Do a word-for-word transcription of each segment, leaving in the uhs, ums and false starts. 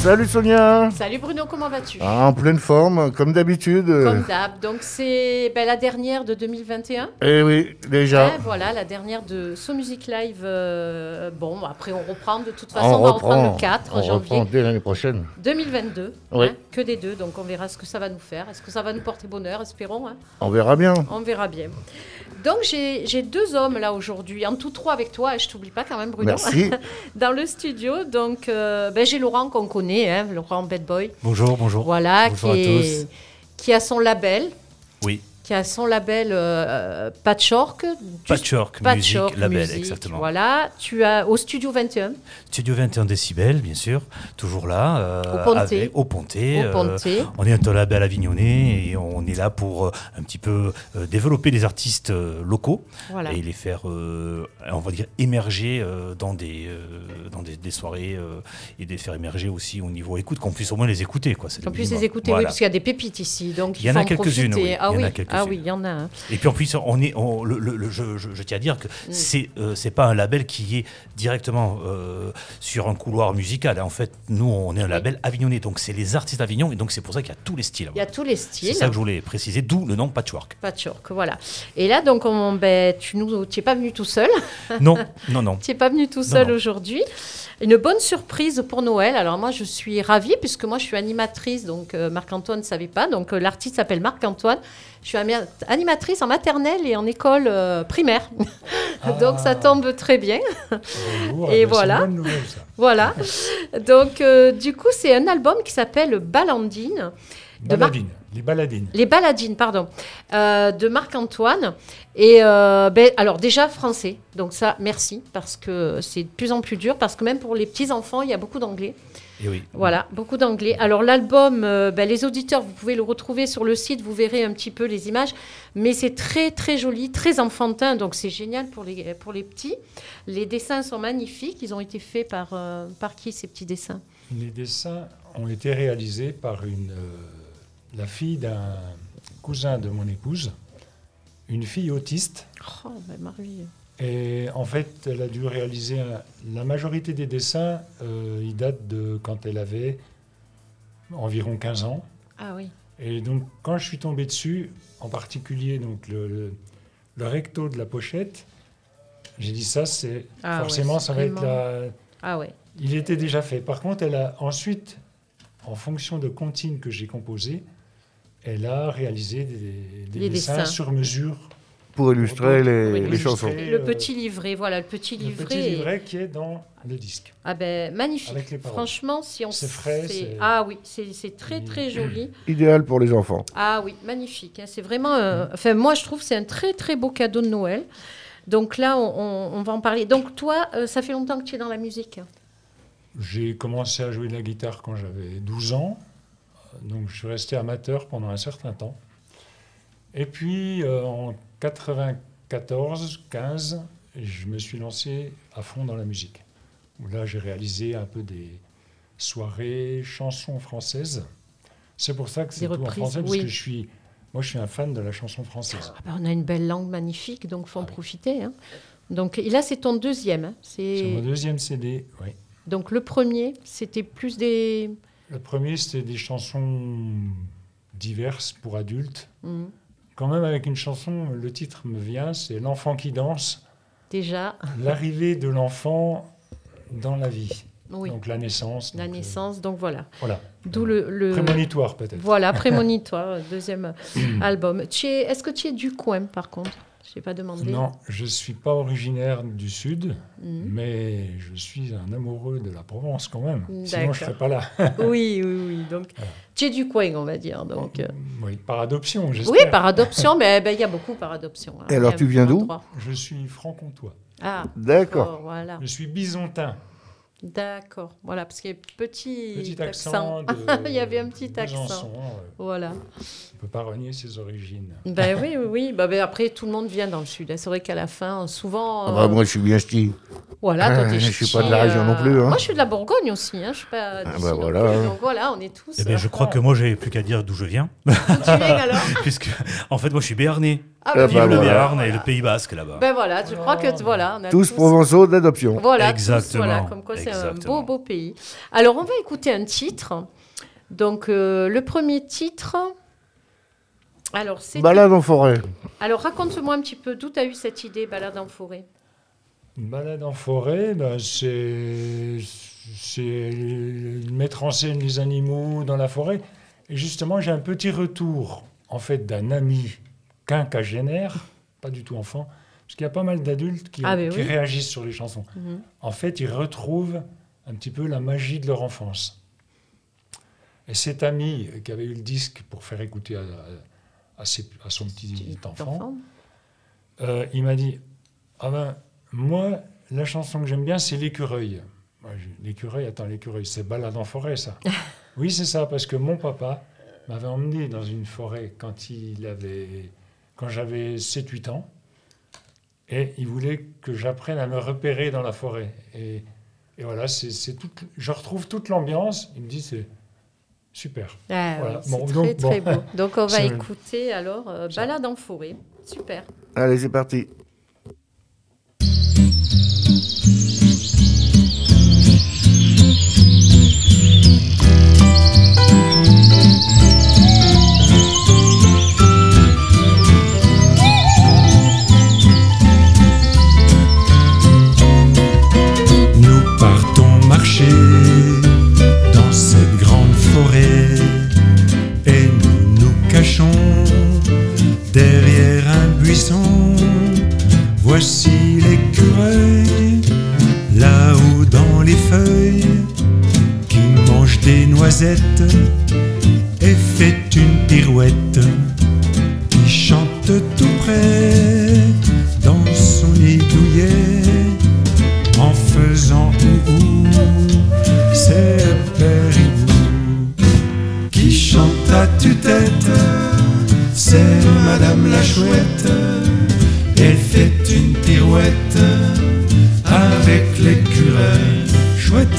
Salut Sonia. Salut Bruno, comment vas-tu? Ah, en pleine forme, comme d'habitude. Comme d'hab. Donc c'est ben, la dernière de deux mille vingt et un. Eh oui, déjà. Hein, voilà, la dernière de So Music Live. Euh, bon, après on reprend. De toute façon, on, on va reprend, reprendre le quatre on janvier. reprend dès l'année prochaine. deux mille vingt-deux. Oui. Hein, que des deux. Donc on verra ce que ça va nous faire. Est-ce que ça va nous porter bonheur? Espérons. Hein. On verra bien. On verra bien. Donc j'ai, j'ai deux hommes là aujourd'hui, en tout trois avec toi, et je t'oublie pas quand même Bruno. Merci. Dans le studio, donc euh, ben, j'ai Laurent qu'on connaît, hein, Laurent Bad Boy. Bonjour, bonjour. Voilà, bonjour qui, à est, tous. qui a son label. Oui. Qui a son label euh, Patchwork. Patchwork, Patchwork Music, label, Music, exactement. Voilà, tu as au Studio vingt et un. Studio vingt et un décibels, bien sûr, toujours là. Euh, au Pontet. Avec, au Pontet. Au Pontet. Euh, on est un label avignonnais et on est là pour euh, un petit peu euh, développer les artistes euh, locaux voilà. et les faire, euh, on va dire, émerger euh, dans, des, euh, dans des, des soirées euh, et les faire émerger aussi au niveau écoute, qu'on puisse au moins les écouter. Quoi, c'est qu'on le puisse minimum. les écouter, Voilà. oui, parce qu'il y a des pépites ici. Donc il y en a quelques-unes, oui. Ah, il y oui. en a quelques-unes. Ah oui, il y en a. Hein. Et puis en plus, on est, on, le, le, le, je, je, je tiens à dire que mm. c'est euh, c'est pas un label qui est directement euh, sur un couloir musical. Hein. En fait, nous, on est un oui. label avignonnais, donc c'est les artistes d'Avignon, et donc c'est pour ça qu'il y a tous les styles. Il y a tous les styles. C'est ça que je voulais préciser, d'où le nom Patchwork. Patchwork, voilà. Et là, donc, on, ben, tu n'es pas venu tout seul. Non, non, non. Tu n'es pas venu tout seul aujourd'hui. Une bonne surprise pour Noël. Alors moi, je suis ravie, puisque moi, je suis animatrice, donc euh, Marc-Antoine ne savait pas. Donc euh, l'artiste s'appelle Marc-Antoine. Je suis animatrice en maternelle et en école euh, primaire. Ah. Donc ça tombe très bien. Bonjour, et ben voilà. C'est une bonne nouvelle, ça. Voilà. Donc euh, du coup, c'est un album qui s'appelle Balandine. Baladine, Mar- les baladines. Les baladines, pardon, euh, de Marc-Antoine. Et euh, ben, alors déjà français, donc ça, merci, parce que c'est de plus en plus dur, parce que même pour les petits-enfants, il y a beaucoup d'anglais. Et oui. Voilà, beaucoup d'anglais. Alors l'album, euh, ben, les auditeurs, vous pouvez le retrouver sur le site, vous verrez un petit peu les images, mais c'est très très joli, très enfantin, donc c'est génial pour les, pour les petits. Les dessins sont magnifiques, ils ont été faits par, euh, par qui ces petits dessins? Les dessins ont été réalisés par une... Euh... la fille d'un cousin de mon épouse, une fille autiste. Oh, ben Marie. Et en fait, elle a dû réaliser un, la majorité des dessins, euh, ils datent de quand elle avait environ quinze ans. Ah oui. Et donc, quand je suis tombé dessus, en particulier donc le, le, le recto de la pochette, j'ai dit ça, c'est ah forcément ouais, ça vraiment... va être la. Ah ouais. Il était déjà fait. Par contre, elle a ensuite, en fonction de comptines que j'ai composées, elle a réalisé des, des dessins, dessins sur mesure. Pour illustrer pour, les, pour les illustrer, chansons. Le petit livret, voilà, le petit le livret. Le petit livret et... qui est dans le disque. Ah ben, magnifique. Avec les paroles. Franchement, si on... C'est frais. C'est... Ah oui, c'est, c'est très, très joli. Idéal pour les enfants. Ah oui, magnifique. Hein. C'est vraiment... Euh... Enfin, moi, je trouve que c'est un très, très beau cadeau de Noël. Donc là, on, on, on va en parler. Donc toi, euh, ça fait longtemps que tu es dans la musique? J'ai commencé à jouer de la guitare quand j'avais douze ans. Donc, je suis resté amateur pendant un certain temps. Et puis, euh, en quatre-vingt-quatorze quinze, je me suis lancé à fond dans la musique. Là, j'ai réalisé un peu des soirées, chansons françaises. C'est pour ça que c'est des tout reprises, en français, oui. Parce que je suis, moi, je suis un fan de la chanson française. Ah ben, on a une belle langue magnifique, donc il faut en ah, profiter. Hein. Donc, et là, c'est ton deuxième. Hein. C'est... c'est mon deuxième C D, oui. Donc, le premier, c'était plus des... Le premier, c'était des chansons diverses pour adultes. Mmh. Quand même, avec une chanson, le titre me vient, c'est « L'enfant qui danse ». Déjà. L'arrivée de l'enfant dans la vie. Oui. Donc la naissance. La donc, naissance, euh... donc voilà. Voilà. D'où le, le... Prémonitoire, peut-être. Voilà, Prémonitoire, deuxième album. Tu es... Est-ce que tu es du coin, par contre? Je n'ai pas demandé. Non, je ne suis pas originaire du Sud, mmh. mais je suis un amoureux de la Provence quand même. D'accord. Sinon, je ne serais pas là. oui, oui, oui. Donc, voilà. Tu es du coin, on va dire. Donc, euh... Oui, par adoption, j'espère. Oui, par adoption, mais il ben, y a beaucoup par adoption. Hein. Et alors, tu viens d'où? Je suis franc-comtois. Ah, d'accord. d'accord. Voilà. Je suis bisontin. D'accord, voilà, parce qu'il y a petit, petit accent. De, il y avait un petit accent. Besançon, ouais. Voilà. On ne peut pas renier ses origines. Ben oui, oui, oui. Ben, ben, après, tout le monde vient dans le Sud. C'est vrai qu'à la fin, souvent... Ah bah, euh... moi, je suis bien ch'ti. Voilà, toi, Ah, t'es je suis ch'ti, pas de la région non plus, hein. Moi, je suis de la Bourgogne aussi. Hein. Je suis pas Ah d'ici bah non voilà, plus. hein. Donc voilà, on est tous. Eh ben, je crois que moi, j'ai plus qu'à dire d'où je viens. Tu viens alors Puisque, en fait, moi, je suis béarnais. Ah, Eh ben, bah, Vive le voilà. Béarn et le Pays Basque là-bas. Ben voilà, je crois que voilà, on a Tous provençaux d'adoption. Voilà, Exactement, tous, voilà, comme quoi c'est un exactement. beau, beau pays. Alors, on va écouter un titre. Donc, euh, le premier titre. Alors, c'est. Balade en forêt. Alors, raconte-moi un petit peu d'où tu as eu cette idée, balade en forêt. Une balade en forêt, ben, c'est, c'est mettre en scène les animaux dans la forêt. Et justement, j'ai un petit retour, en fait, d'un ami quinquagénaire, pas du tout enfant, parce qu'il y a pas mal d'adultes qui, Ah, ben qui oui. réagissent sur les chansons. Mhm. En fait, ils retrouvent un petit peu la magie de leur enfance. Et cet ami qui avait eu le disque pour faire écouter à, à, ses- à son petit Petit enfant, enfant. euh, il m'a dit « Ah ben, moi, la chanson que j'aime bien, c'est L'écureuil. » Moi, je- L'écureuil, attends, l'écureuil, c'est balade en forêt, ça. Oui, c'est ça, parce que mon papa m'avait emmené dans une forêt quand, il avait, quand j'avais sept huit ans. Et il voulait que j'apprenne à me repérer dans la forêt. Et, et voilà, c'est, c'est tout, je retrouve toute l'ambiance. Il me dit, c'est super. Ah, Voilà. oui, Bon, c'est donc, très, très bon. beau. Donc, on va C'est- écouter alors euh, Ça. balade en forêt. Super. Allez, c'est parti. Nous partons marcher dans cette grande forêt et nous nous cachons derrière un buisson. Voici l'écureuil là-haut dans les feuilles qui mange des noisettes et fait une pirouette, qui chante tout près dans son nid douillet en faisant ouhou. C'est le père hibou qui chante à tue-tête, c'est Madame la Chouette. Elle fait une pirouette avec l'écureuil chouette.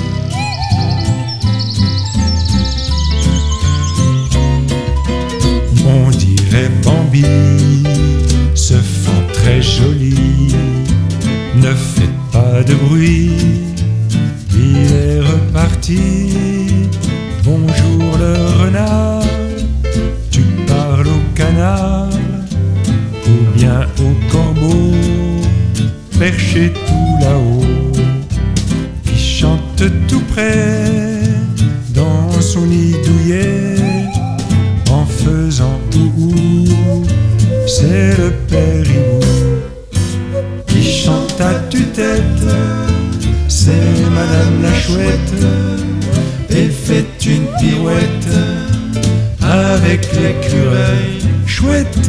On dirait Bambi, se font très joli. Ne faites pas de bruit, il est reparti. Bonjour le renard, tu parles au canard ou bien au corbeau, perché tout là-haut, qui chante tout près dans son nid douillet en faisant ouhou. C'est le père hibou qui chante à tue-tête, c'est Madame la Chouette. Et fait une pirouette avec l'écureuil chouette.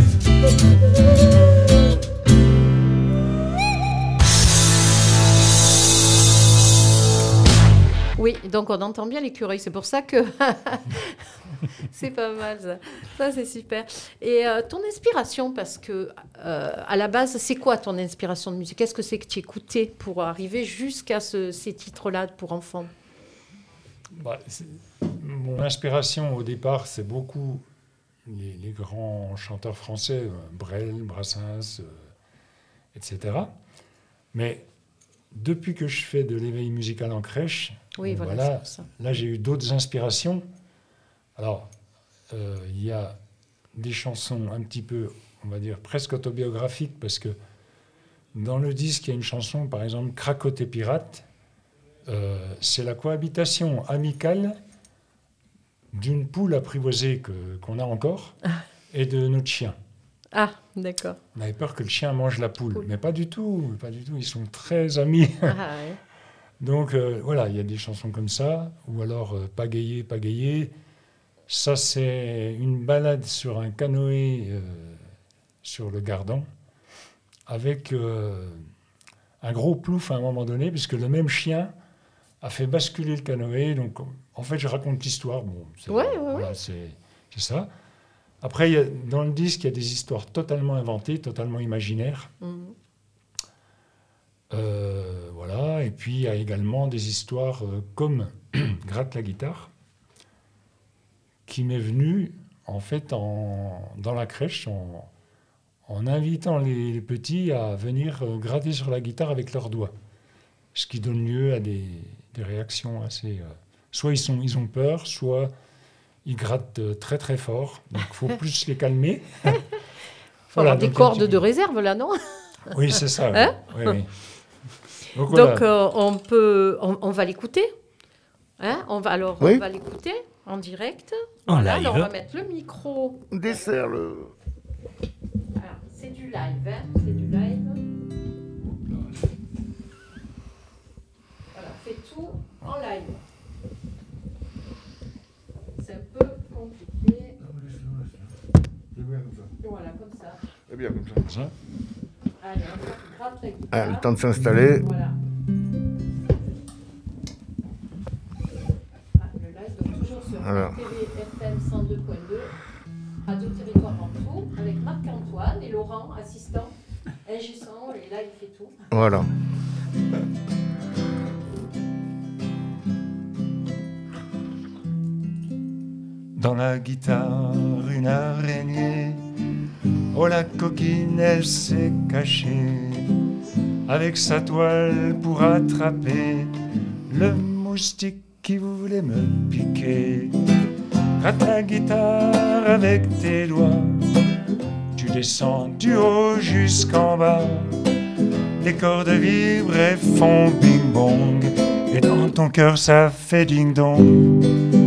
Oui, donc on entend bien l'écureuil. C'est pour ça que c'est pas mal ça. Ça c'est super. Et euh, ton inspiration, parce que euh, à la base, c'est quoi ton inspiration de musique? Qu'est-ce que c'est que tu écoutais pour arriver jusqu'à ce- ces titres-là pour enfants? Bah, c'est- mon inspiration au départ, c'est beaucoup les, les grands chanteurs français, euh, Brel, Brassens, euh, et cetera. Mais depuis que je fais de l'éveil musical en crèche, Oui, bon, voilà, c'est pour ça. là j'ai eu d'autres inspirations. Alors, euh, il y a des chansons un petit peu, on va dire, presque autobiographiques, parce que dans le disque, il y a une chanson, par exemple, Cracotte et Pirate. Euh, c'est la cohabitation amicale d'une poule apprivoisée que, qu'on a encore et de notre chien. Ah, d'accord. On avait peur que le chien mange la poule, Poule. mais pas du tout, pas du tout. Ils sont très amis. Ah, ouais. Donc euh, voilà, il y a des chansons comme ça, ou alors euh, Pagayer, Pagayer. Ça, c'est une balade sur un canoë euh, sur le Gardan, avec euh, un gros plouf à un moment donné, puisque le même chien a fait basculer le canoë. Donc, en fait, je raconte l'histoire. Bon, c'est, Ouais, ouais, voilà, c'est, c'est ça. Après, il y a, dans le disque, il y a des histoires totalement inventées, totalement imaginaires. Mhm. Euh, voilà. voilà. Et puis il y a également des histoires euh, comme Gratte la guitare, qui m'est venue en fait en, dans la crèche en, en invitant les, les petits à venir euh, gratter sur la guitare avec leurs doigts. Ce qui donne lieu à des, des réactions assez... Euh, soit ils, sont, ils ont peur, soit ils grattent euh, très très fort. Donc il faut plus les calmer. Il faut Voilà, avoir des donc, cordes un petit de peu. réserve, là, non? Oui, c'est ça. Hein oui, oui. Donc, voilà. Donc, euh, on, peut, on, on va l'écouter. Hein, on va, alors, Oui. on va l'écouter en direct. En Voilà, live. alors on va mettre le micro. Dessert le. Alors, c'est du live, hein, c'est du live. Voilà, on fait tout en live. C'est un peu compliqué. Voilà, comme ça. C'est bien comme ça. Ça. Allez, on gratte la guitare. Ah, le temps de s'installer. Voilà. Ah, le live, donc toujours sur Alors. T V F M cent deux point deux, Radio Territoire Ventoux, avec Marc-Antoine et Laurent, assistant, ingé son, et là il fait tout. Voilà. Dans la guitare, une araignée. Oh, la coquine, elle s'est cachée avec sa toile pour attraper le moustique qui voulait me piquer. Gratte la guitare avec tes doigts, tu descends du haut jusqu'en bas. Les cordes vibrent et font bing-bong, et dans ton cœur ça fait ding-dong.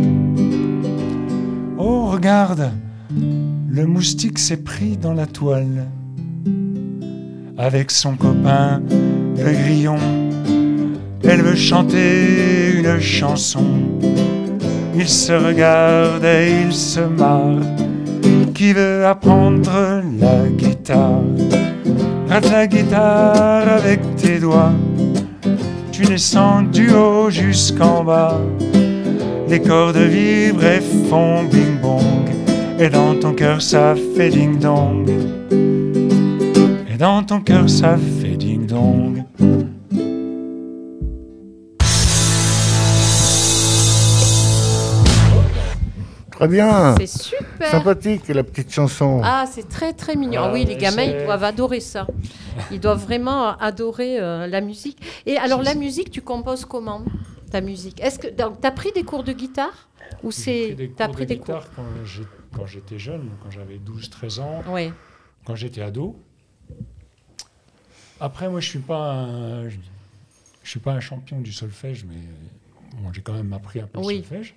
Oh, regarde, le moustique s'est pris dans la toile avec son copain, le grillon. Elle veut chanter une chanson. Ils se regardent et ils se marrent. Qui veut apprendre la guitare? Gratte la guitare avec tes doigts. Tu descends du haut jusqu'en bas. Les cordes vibrent et font bing-bong. Et dans ton cœur ça fait ding-dong. Et dans ton cœur ça fait ding-dong. Très bien. C'est super. Sympathique, la petite chanson. Ah, c'est très très mignon. Ah, Ah, oui, les gamins, c'est- ils doivent adorer ça. Ils doivent vraiment adorer euh, la musique. Et alors, la musique, tu composes comment, ta musique? Est-ce que tu as pris des cours de guitare ou J'ai c'est pris des t'as cours pris de des guitare quand, j'ai- quand j'étais jeune, quand j'avais douze treize ans, cours? Oui. quand j'étais ado. Après, moi, je suis pas un, je, je suis pas un champion du solfège, mais bon, j'ai quand même appris un peu le Oui. solfège.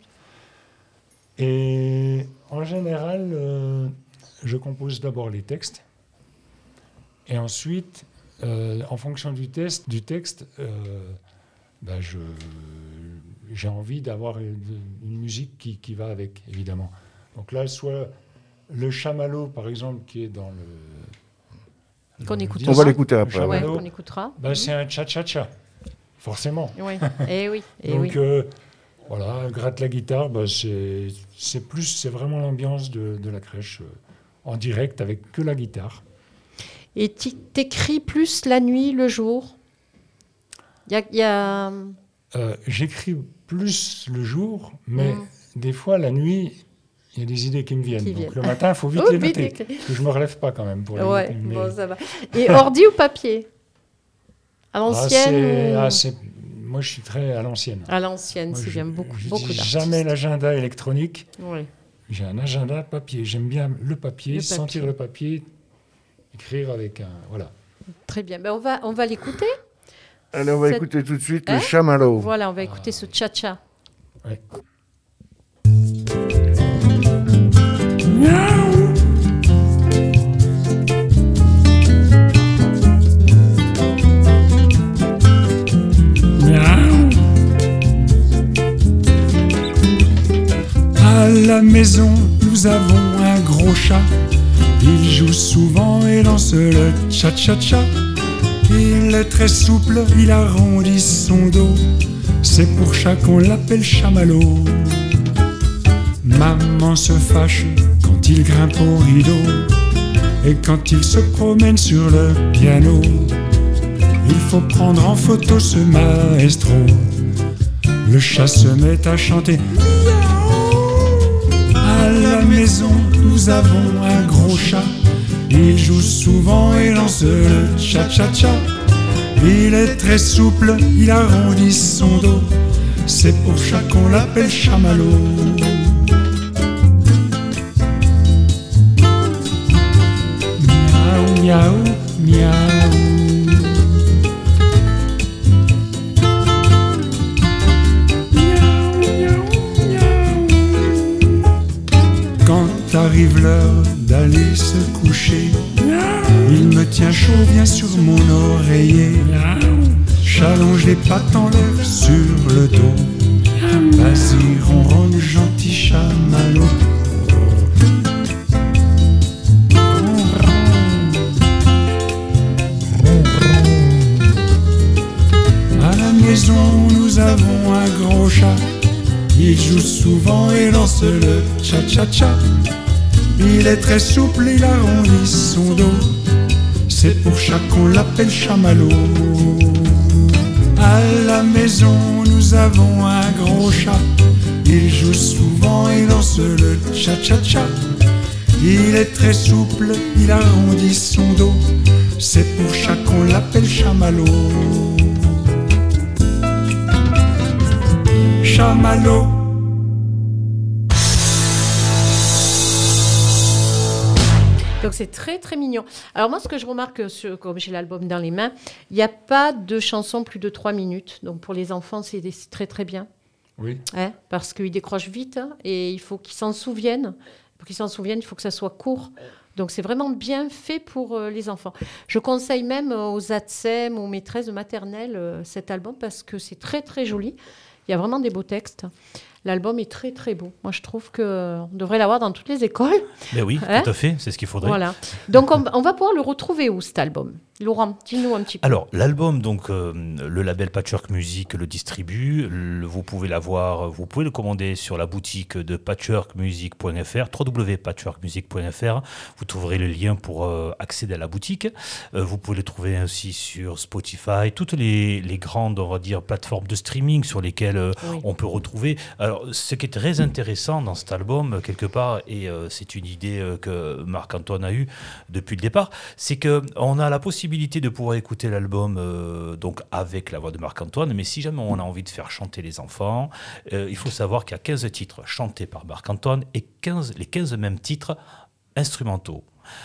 Et en général, euh, je compose d'abord les textes, et ensuite, euh, en fonction du, test, du texte, euh, ben je, j'ai envie d'avoir une, une musique qui, qui va avec, évidemment. Donc là, soit le chamallow, par exemple, qui est dans le... Qu'on dans le écoute. disque, On va l'écouter le après. Ouais, chamallow, on écoutera. ben, c'est un cha-cha-cha, forcément. Oui. Et oui. Et Donc oui. euh, voilà, gratte la guitare, bah, c'est, c'est plus, c'est vraiment l'ambiance de, de la crèche euh, en direct avec que la guitare. Et tu t'écris plus la nuit, le jour? Il y a... y a- Euh, j'écris plus le jour, mais Mm. des fois la nuit, il y a des idées qui me viennent. Qui Donc viennent. le matin, il faut vite Oh, les vite noter. écrit. Parce que je me relève pas quand même pour les Ouais, noter, mais- bon, ça va. Et ordi ou papier? À Ah, l'ancienne c'est- ou- ah, c'est- moi, je suis très à l'ancienne. À l'ancienne, Moi, c'est je- bien beaucoup, je beaucoup dis d'artistes. jamais l'agenda électronique. Oui. J'ai un agenda papier. J'aime bien le papier, Le sentir papier. le papier, écrire avec un... Voilà. Très bien. Ben, on va, on va l'écouter. Allez, on va Cette- écouter tout de suite Hein le chamallow. Voilà, on va écouter ce cha-cha. Ouais. À la maison, nous avons un gros chat. Il joue souvent et lance le cha-cha-cha. Il est très souple, il arrondit son dos. C'est pour ça qu'on l'appelle chamallow. Maman se fâche quand il grimpe au rideau et quand il se promène sur le piano. Il faut prendre en photo ce maestro. Le chat se met à chanter. À la maison, nous avons un gros chat. Il joue souvent et lance le cha-cha-cha. Il est très souple, il arrondit son dos. C'est pour ça qu'on l'appelle chamallow. Miaou, miaou, miaou. Quand arrive l'heure d'aller se coucher, il me tient chaud, vient sur mon oreiller. J'allonge les pattes en l'air sur le dos. Vas-y, ronronne, gentil chamallow. À la maison, nous avons un gros chat. Il joue souvent et lance le cha-cha-cha. Il est très souple, il arrondit son dos. C'est pour ça qu'on l'appelle chamallow. À la maison, nous avons un gros chat. Il joue souvent et lance le cha-cha-cha. Il est très souple, il arrondit son dos. C'est pour ça qu'on l'appelle chamallow. Chamallow. Donc c'est très très mignon. Alors moi ce que je remarque, sur, comme j'ai l'album dans les mains, il n'y a pas de chanson plus de trois minutes. Donc pour les enfants c'est, c'est très très bien. Oui. Hein, parce qu'ils décrochent vite hein, et il faut qu'ils s'en souviennent. Pour qu'ils s'en souviennent, il faut que ça soit court. Donc c'est vraiment bien fait pour euh, les enfants. Je conseille même aux A T S E M, aux maîtresses de maternelle euh, cet album parce que c'est très très joli. Il y a vraiment des beaux textes. L'album est très très beau. Moi, je trouve qu'on devrait l'avoir dans toutes les écoles. Mais oui, hein? Tout à fait, c'est ce qu'il faudrait. Voilà. Donc, on, on va pouvoir le retrouver où, cet album ? Laurent, dis-nous un petit peu. Alors, l'album, donc, euh, le label Patchwork Music le distribue. Le, vous pouvez l'avoir, vous pouvez le commander sur la boutique de patchwork music point f r, w w w point patchwork music point f r. Vous trouverez le lien pour euh, accéder à la boutique. Euh, vous pouvez le trouver aussi sur Spotify, toutes les, les grandes, on va dire, plateformes de streaming sur lesquelles euh, oui. on peut retrouver. Alors, ce qui est très intéressant dans cet album, quelque part, et euh, c'est une idée euh, que Marc-Antoine a eue depuis le départ, c'est qu'on a la possibilité de pouvoir écouter l'album euh, donc avec la voix de Marc-Antoine, mais si jamais on a envie de faire chanter les enfants, euh, il faut savoir qu'il y a quinze titres chantés par Marc-Antoine et quinze, les quinze mêmes titres instrumentaux.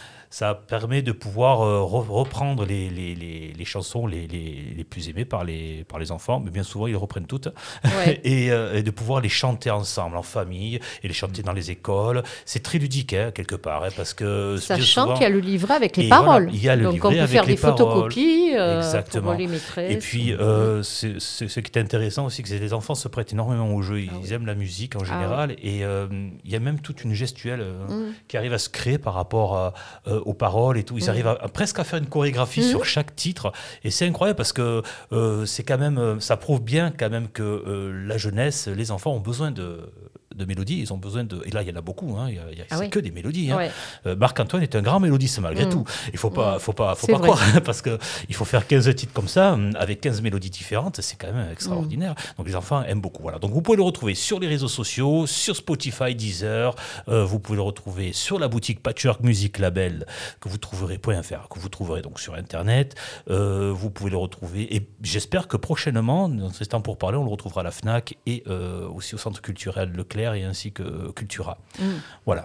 Ça permet de pouvoir euh, reprendre les, les, les, les chansons les, les, les plus aimées par les, par les enfants, mais bien souvent ils reprennent toutes, ouais. et, euh, et de pouvoir les chanter ensemble, en famille, et les chanter dans les écoles. C'est très ludique, hein, quelque part, hein, parce que... Sachant souvent... qu'il y a le livret avec les paroles. Voilà, il y a le Donc livret on peut avec faire les des photocopies euh, Exactement. pour les maîtresses. Et puis, euh, mmh. c'est, c'est, ce qui est intéressant aussi, c'est que les enfants se prêtent énormément au jeu. Ils ah oui. aiment la musique en général, ah oui. et il euh, y a même toute une gestuelle euh, mmh. qui arrive à se créer par rapport à, euh, aux paroles et tout. Ils arrivent à, à, presque à faire une chorégraphie mmh. sur chaque titre. Et c'est incroyable parce que euh, c'est quand même, ça prouve bien quand même que euh, la jeunesse, les enfants ont besoin de, de mélodies. Ils ont besoin de... Et là, il y en a beaucoup. Hein. Il y a, il y a, ah c'est oui. que des mélodies. Hein. Ouais. Euh, Marc-Antoine est un grand mélodiste malgré mmh. tout. Il ne faut pas, mmh. faut pas, faut pas croire. Parce qu'il faut faire quinze titres comme ça, avec quinze mélodies différentes. C'est quand même extraordinaire. Mmh. Donc les enfants aiment beaucoup. Voilà. Donc vous pouvez le retrouver sur les réseaux sociaux, sur Spotify, Deezer. Euh, vous pouvez le retrouver sur la boutique Patchwork Music Label que vous trouverez .fr, que vous trouverez donc sur Internet. Euh, vous pouvez le retrouver. Et j'espère que prochainement, dans ce temps pour parler, on le retrouvera à la FNAC et euh, aussi au Centre culturel Leclerc et ainsi que Cultura. Mmh. Voilà.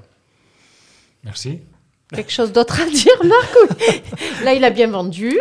Merci. Quelque chose d'autre à dire, Marc? Là, il a bien vendu.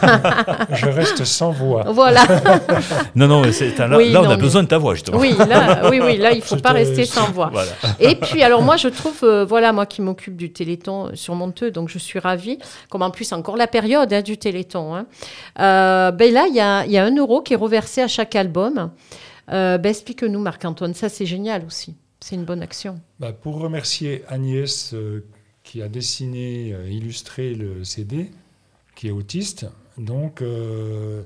Je reste sans voix. Voilà. Non, non, c'est un, là, oui, là, on non, a mais... besoin de ta voix, justement. Oui, là, oui, oui, là il ne faut C'était... pas rester sans voix. Voilà. Et puis, alors moi, je trouve, euh, voilà, moi qui m'occupe du Téléthon sur Monteux, donc je suis ravie, comme en plus encore la période hein, du Téléthon. Hein. Euh, ben là, il y a, y a un euro qui est reversé à chaque album. Euh, ben, explique-nous, Marc-Antoine, ça c'est génial aussi. C'est une bonne action. Bah, pour remercier Agnès, euh, qui a dessiné, euh, illustré le C D, qui est autiste, donc euh,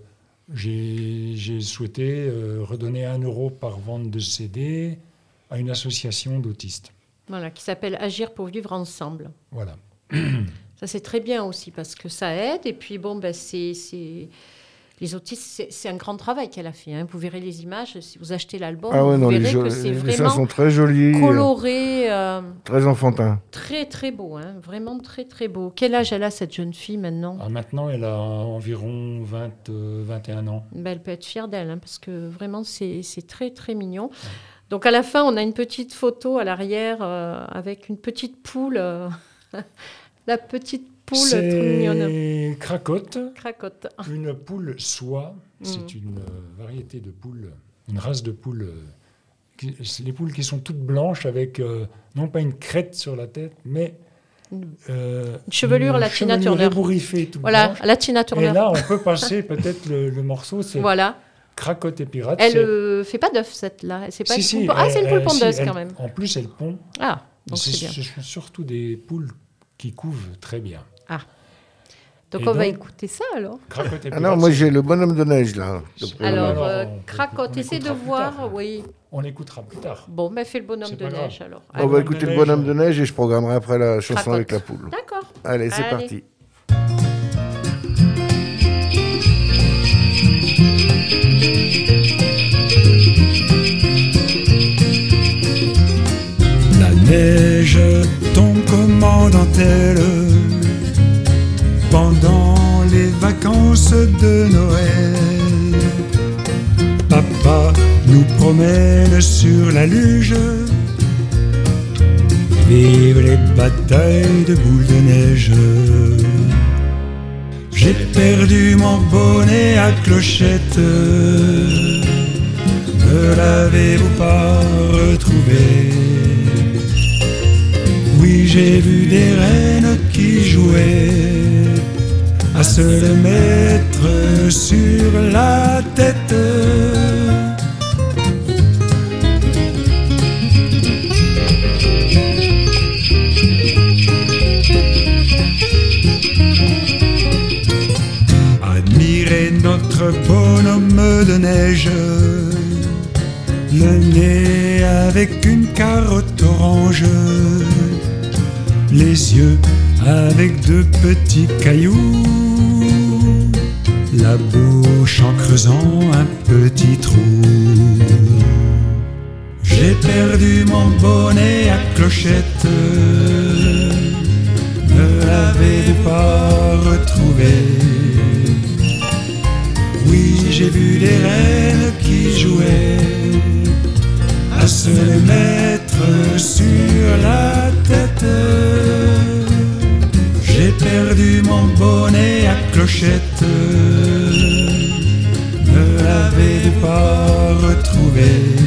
j'ai, j'ai souhaité euh, redonner un euro par vente de C D à une association d'autistes. Voilà, qui s'appelle Agir pour vivre ensemble. Voilà. Ça c'est très bien aussi parce que ça aide et puis bon, ben, c'est... c'est... les autistes, c'est, c'est un grand travail qu'elle a fait. Hein. Vous verrez les images, si vous achetez l'album, Ah ouais, vous non, les, verrez jo- que c'est les dessins vraiment sont très jolis, euh, coloré, euh, très enfantins. très très beau, hein. Vraiment très très beau. Quel âge elle a cette jeune fille maintenant? Ah, maintenant, elle a environ vingt, euh, vingt et un ans. Ben, elle peut être fière d'elle, hein, parce que vraiment c'est, c'est très très mignon. Donc à la fin, on a une petite photo à l'arrière euh, avec une petite poule, euh, la petite poule trop mignonne. C'est Cracotte, Cracotte. une poule soie. C'est Mm. une euh, variété de poules, une race de poules. euh, qui- c'est les poules qui sont toutes blanches avec euh, non pas une crête sur la tête, mais euh, Une chevelure à la Tina chevelure Turner. ébouriffée, toute Voilà, blanche. la Tina Turner. Et là, on peut passer peut-être le, le morceau, c'est Voilà. Cracotte et Pirate. Elle c'est- euh, fait pas d'œuf, cette-là. C'est pas Si, une si, poule- Ah, c'est une poule elle- si, pondeuse elle- quand même. En plus, elle pond. Ah, Mais donc c'est- c'est bien. Ce sont surtout des poules qui couvent très bien. Donc Et on va donc- écouter ça alors. Cracotte et Ah Pirate, non, moi c'est- j'ai le bonhomme de neige là. de près. Alors, alors, euh, on- Cracotte, on essaie de écoutera plus voir. tard. Oui. On écoutera plus tard. Bon, ben fais le bonhomme C'est de pas grave. neige alors. On Allez. va écouter le bonhomme de neige et je programmerai après la chanson Cracotte. avec la poule. D'accord. Allez, c'est Allez. parti. La neige tombe comme en dentelle pendant les vacances de Noël. Papa nous promène sur la luge. Vive les batailles de boules de neige. J'ai perdu mon bonnet à clochette. Ne l'avez-vous pas retrouvé? Oui, j'ai vu des reines qui jouaient à se le mettre sur la tête. Admirez notre bonhomme de neige, le nez avec une carotte orange, les yeux avec deux petits cailloux, la bouche en creusant un petit trou. J'ai perdu mon bonnet à clochette, ne l'avez-vous pas retrouvé? Oui, j'ai vu des reines qui jouaient à se les mettre sur la tête. J'ai perdu mon bonnet à clochette, ne l'avez-vous pas retrouvé?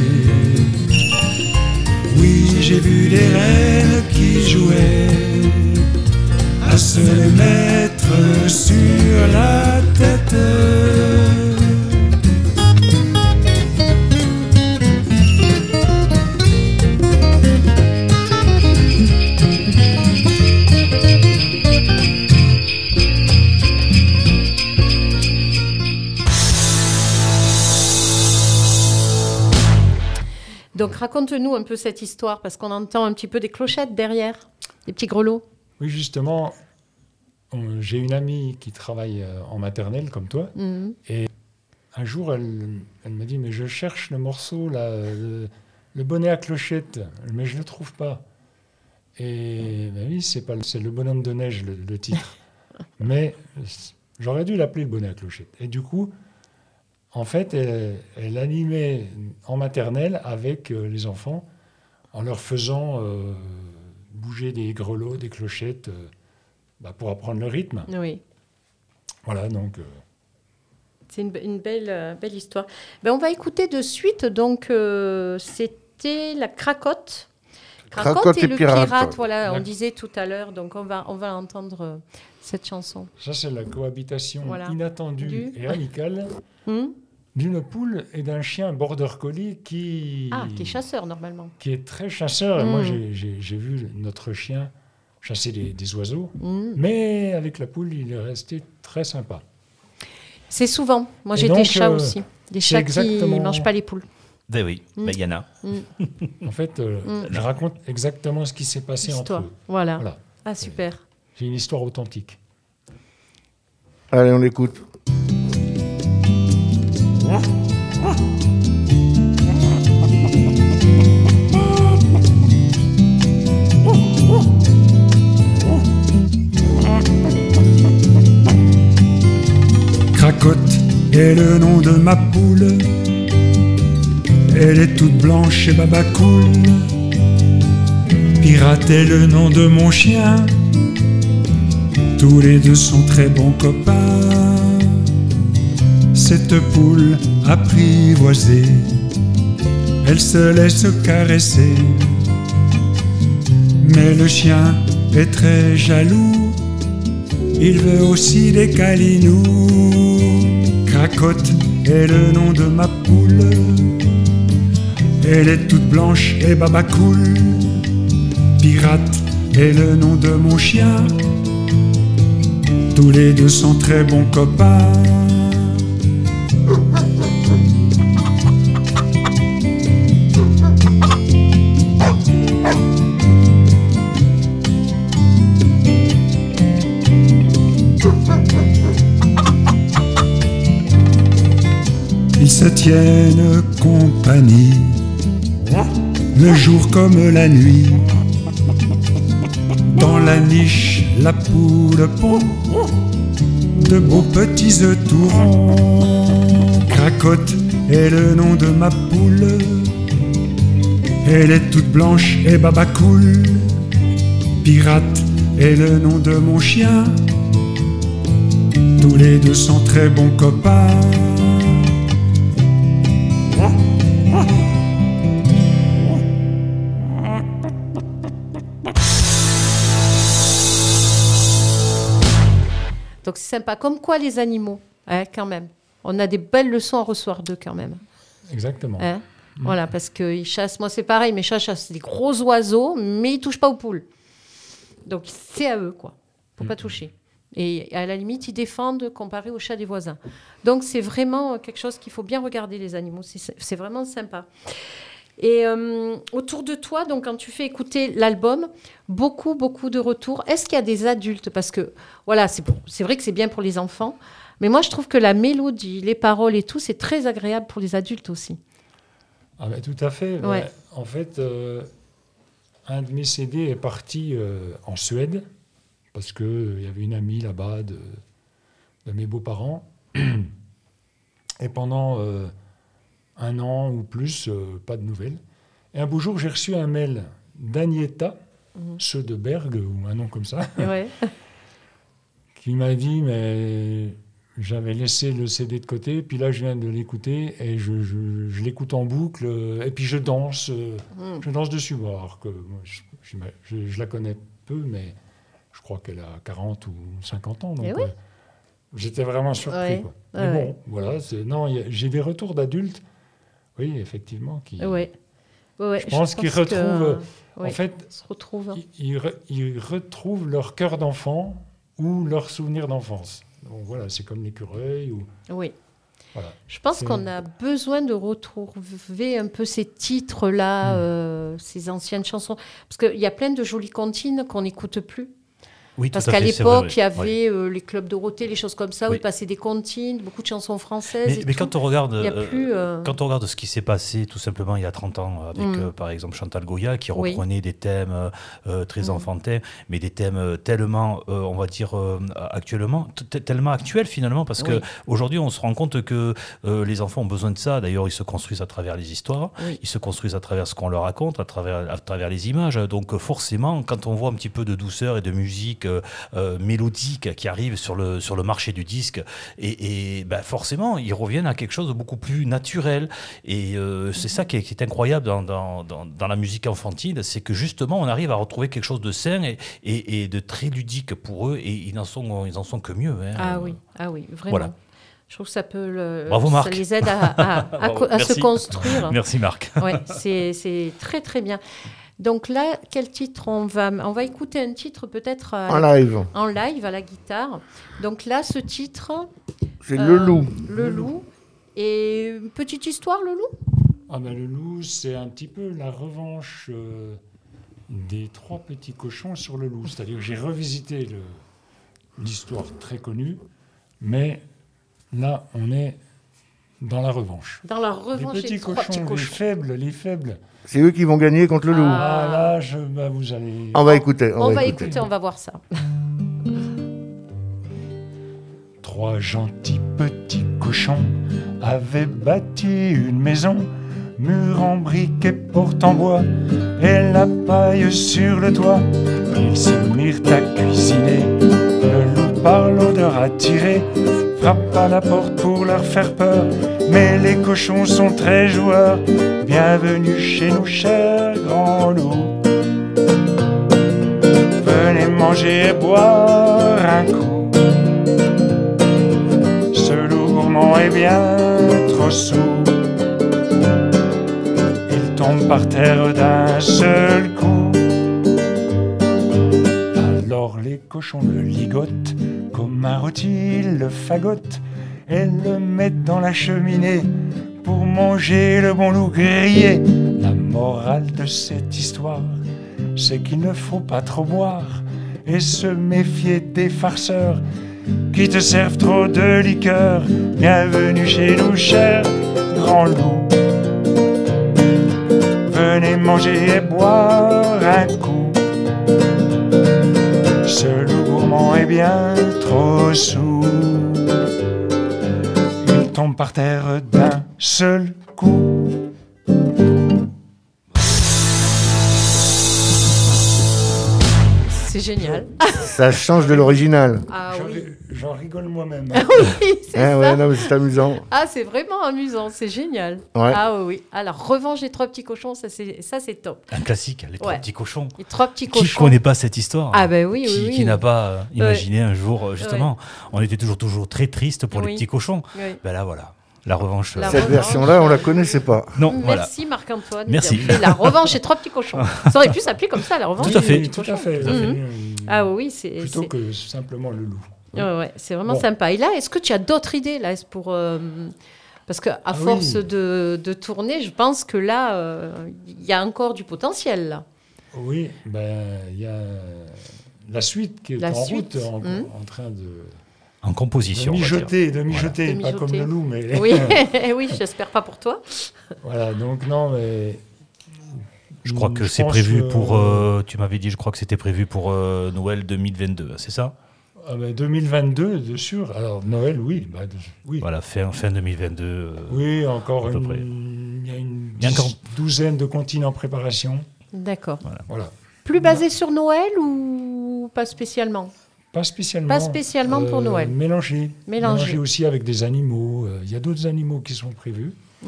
Oui, j'ai vu des reines qui jouaient à se les mettre sur la tête. Donc raconte-nous un peu cette histoire, parce qu'on entend un petit peu des clochettes derrière, des petits grelots. Oui, justement, on- j'ai une amie qui travaille euh, en maternelle comme toi. Mhm. Un jour, elle, elle m'a dit, mais je cherche le morceau, là, le, le bonnet à clochette, mais je ne le trouve pas. Et ben oui, c'est pas, le- c'est le bonhomme de neige, le, le titre. Mais euh, j'aurais dû l'appeler le bonnet à clochette. Et du coup, en fait, elle, elle animait en maternelle avec euh, les enfants en leur faisant euh, bouger des grelots, des clochettes, euh, bah, pour apprendre le rythme. Oui, Voilà, donc... euh, c'est une, une belle, euh, belle histoire. Ben, on va écouter de suite, donc euh, c'était la Cracotte. Cracotte et, et le pirate. pirate, voilà, on D'accord. disait tout à l'heure, donc on va, on va entendre euh, cette chanson. Ça, c'est la cohabitation Voilà. inattendue Du- et amicale Hmm d'une poule et d'un chien border collie qui, Ah, qui est chasseur normalement. qui est très chasseur. Et Mm. moi, j'ai- j'ai j'ai vu notre chien chasser des, des oiseaux. Hmm. Mais avec la poule, il est resté très sympa. C'est souvent. Moi, Et j'ai donc, des chats euh, aussi. Des c'est chats qui exactement- ne mangent pas les poules. Ben oui, Mm. ben il y en a. En fait, euh, Mm. je raconte exactement ce qui s'est passé Histoire. entre eux. Voilà. Voilà. Ah, super. J'ai une histoire authentique. Allez, on l'écoute. Cracotte est le nom de ma poule. Elle est toute blanche et babacool. Pirate est le nom de mon chien. Tous les deux sont très bons copains. Cette poule apprivoisée, elle se laisse caresser. Mais le chien est très jaloux, il veut aussi des câlinous. Cracotte est le nom de ma poule. Elle est toute blanche et babacool. Pirate est le nom de mon chien. Tous les deux sont très bons copains. Ils se tiennent compagnie, le jour comme la nuit. Dans la niche, la poule pond de beaux petits œufs tout ronds. Cracotte est le nom de ma poule. Elle est toute blanche et babacool. Pirate est le nom de mon chien. Tous les deux sont très bons copains. Donc c'est sympa. Comme quoi les animaux, hein, quand même. On a des belles leçons à recevoir d'eux quand même. Exactement. Hein, mmh. Voilà, parce qu'ils chassent, moi c'est pareil, mes chats chassent des gros oiseaux, mais ils ne touchent pas aux poules. Donc c'est à eux, quoi. Il ne faut mmh. pas toucher. Et à la limite, ils défendent comparé aux chats des voisins. Donc c'est vraiment quelque chose qu'il faut bien regarder, les animaux. C'est, c'est vraiment sympa. Et euh, autour de toi, donc quand tu fais écouter l'album, beaucoup, beaucoup de retours. Est-ce qu'il y a des adultes ? Parce que, voilà, c'est, c'est vrai que c'est bien pour les enfants, mais moi, je trouve que la mélodie, les paroles et tout, c'est très agréable pour les adultes aussi. Ah ben, tout à fait. Ouais. Ben, en fait, euh, un de mes C D est parti euh, en Suède, parce qu'il euh, y avait une amie là-bas de, de mes beaux-parents. Et pendant... Euh, un an ou plus, euh, pas de nouvelles. Et un beau jour, j'ai reçu un mail d'Agneta, mmh. ceux de Berg, ou un nom comme ça, ouais. qui m'a dit, mais j'avais laissé le C D de côté, puis là, je viens de l'écouter, et je, je, je l'écoute en boucle, et puis je danse, mmh. je danse dessus. Bon, alors que moi, je, je, je, je la connais peu, mais je crois qu'elle a quarante ou cinquante ans, donc... Oui. Euh, j'étais vraiment surpris. Ouais. Quoi. Mais ouais. bon, voilà, c'est, non, y a, j'ai des retours d'adultes. Oui, effectivement. Qui, ouais. Ouais, je, pense je pense qu'ils retrouvent, que, ouais, en fait, se retrouvent, hein. ils, ils, re, ils retrouvent leur cœur d'enfant ou leurs souvenirs d'enfance. Donc voilà, c'est comme l'écureuil. Ou... Oui. Voilà. Je pense c'est... qu'on a besoin de retrouver un peu ces titres-là, mmh. euh, ces anciennes chansons. Parce qu'il y a plein de jolies comptines qu'on n'écoute plus. Oui, parce tout à qu'à fait, l'époque, il y avait oui. euh, les clubs Dorothée, les choses comme ça, oui. où il passait des comptines, beaucoup de chansons françaises. Mais, et mais tout. quand on regarde, euh, plus, euh... quand on regarde ce qui s'est passé tout simplement il y a trente ans avec, mm. euh, par exemple, Chantal Goya, qui reprenait oui. des thèmes euh, très mm. enfantins, mais des thèmes tellement, euh, on va dire, euh, actuellement, t- tellement actuels finalement, parce oui. qu'aujourd'hui, on se rend compte que euh, les enfants ont besoin de ça. D'ailleurs, ils se construisent à travers les histoires, oui. ils se construisent à travers ce qu'on leur raconte, à travers, à travers les images. Donc forcément, quand on voit un petit peu de douceur et de musique euh, euh, mélodique qui arrive sur le, sur le marché du disque, et, et ben forcément, ils reviennent à quelque chose de beaucoup plus naturel. Et euh, c'est ça qui est, qui est incroyable dans, dans, dans, dans la musique enfantine, c'est que justement, on arrive à retrouver quelque chose de sain et, et, et de très ludique pour eux, et ils n'en sont, ils en sont que mieux. Hein. Ah oui, ah oui, vraiment. Voilà. Je trouve que ça peut le, Bravo, Marc. Ça les aide à, à, à, Bravo, à se construire. Merci Marc. Ouais, c'est, c'est très très bien. Donc là, quel titre on va On va écouter un titre peut-être à, en live. En live à la guitare. Donc là, ce titre, c'est euh, Le Loup. Le Loup. Et une petite histoire, Le Loup. Ah ben le Loup, c'est un petit peu la revanche euh, des trois petits cochons sur le loup. C'est-à-dire que j'ai revisité le, l'histoire très connue, mais là, on est dans la revanche. Dans la revanche les petits des cochons, trois petits cochons. Les faibles, les faibles. C'est eux qui vont gagner contre le loup. Ah là, je, bah, vous allez... On va écouter. On, on va, va écouter. écouter, on va voir ça. Trois gentils petits cochons avaient bâti une maison, mur en briques et porte en bois, et la paille sur le toit. Ils s'y mirent à cuisiner, le loup par l'odeur attiré frappe à la porte pour leur faire peur, mais les cochons sont très joueurs. Bienvenue chez nous, cher grand loup. Venez manger et boire un coup. Ce loup gourmand est bien trop sourd. Il tombe par terre d'un seul coup. Alors les cochons le ligotent, comme un rôti le fagotent, et le mettent dans la cheminée pour manger le bon loup grillé. La morale de cette histoire, c'est qu'il ne faut pas trop boire et se méfier des farceurs qui te servent trop de liqueur. Bienvenue chez nous, cher grand loup. Venez manger et boire un coup. Ce loup gourmand est bien trop sourd. Il tombe par terre d'un seul coup. C'est génial. Ça change de l'original. Ah J'en oui. ri- J'en rigole moi-même. Oui, c'est Hein, ça. ouais, non, mais c'est amusant. Ah, c'est vraiment amusant, c'est génial. Ouais. Ah oui, oui. Alors, Revanche des trois petits cochons, ça c'est, ça, c'est top. Un classique, les trois Ouais. petits cochons. Les trois petits Qui cochons. connaît pas cette histoire? Ah ben oui, Qui, oui, oui. qui n'a pas euh, imaginé un jour, euh, justement, on était toujours, toujours très triste pour Oui. les petits cochons. Oui. Ben là, voilà, la revanche. La euh, Cette revanche. version-là, on la connaissait pas. Non, voilà. Merci Marc-Antoine. Merci. d'avoir fait La Revanche des trois petits cochons. Ça aurait pu s'appeler comme ça, La Revanche Tout à des fait. petits Tout cochons. à fait. Tout à fait. Mhm. Ah oui, c'est... Plutôt c'est... que simplement le loup. Ouais, ouais, c'est vraiment Bon. sympa. Et là, est-ce que tu as d'autres idées là est-ce pour euh, parce que à Ah force oui. de, de tourner, je pense que là, euh, il y a encore du potentiel là. Oui, ben il y a la suite qui est La en suite. route, en, Mhm. en train de, En de composition. on va dire. mijoter, de mijoter, De pas comme mijoter. le loup, mais Oui, oui, j'espère pas pour toi. voilà. Donc non, mais Je crois que c'est pense, prévu euh, pour. euh, tu m'avais dit, je crois que c'était prévu pour euh, Noël deux mille vingt-deux, c'est ça? ah ben, deux mille vingt-deux, de sûr. Alors Noël, oui, bah, de- oui. Voilà, fin, fin deux mille vingt-deux. euh, Oui, encore à peu une, près. il y a une Il y a dix- encore- douzaine de continents en préparation. D'accord. Voilà. Plus basé sur Noël ou pas spécialement? Pas spécialement. Pas spécialement pour Noël. Mélangé. Mélangé. aussi avec des animaux. Euh, Il y a d'autres animaux qui sont prévus. Mm.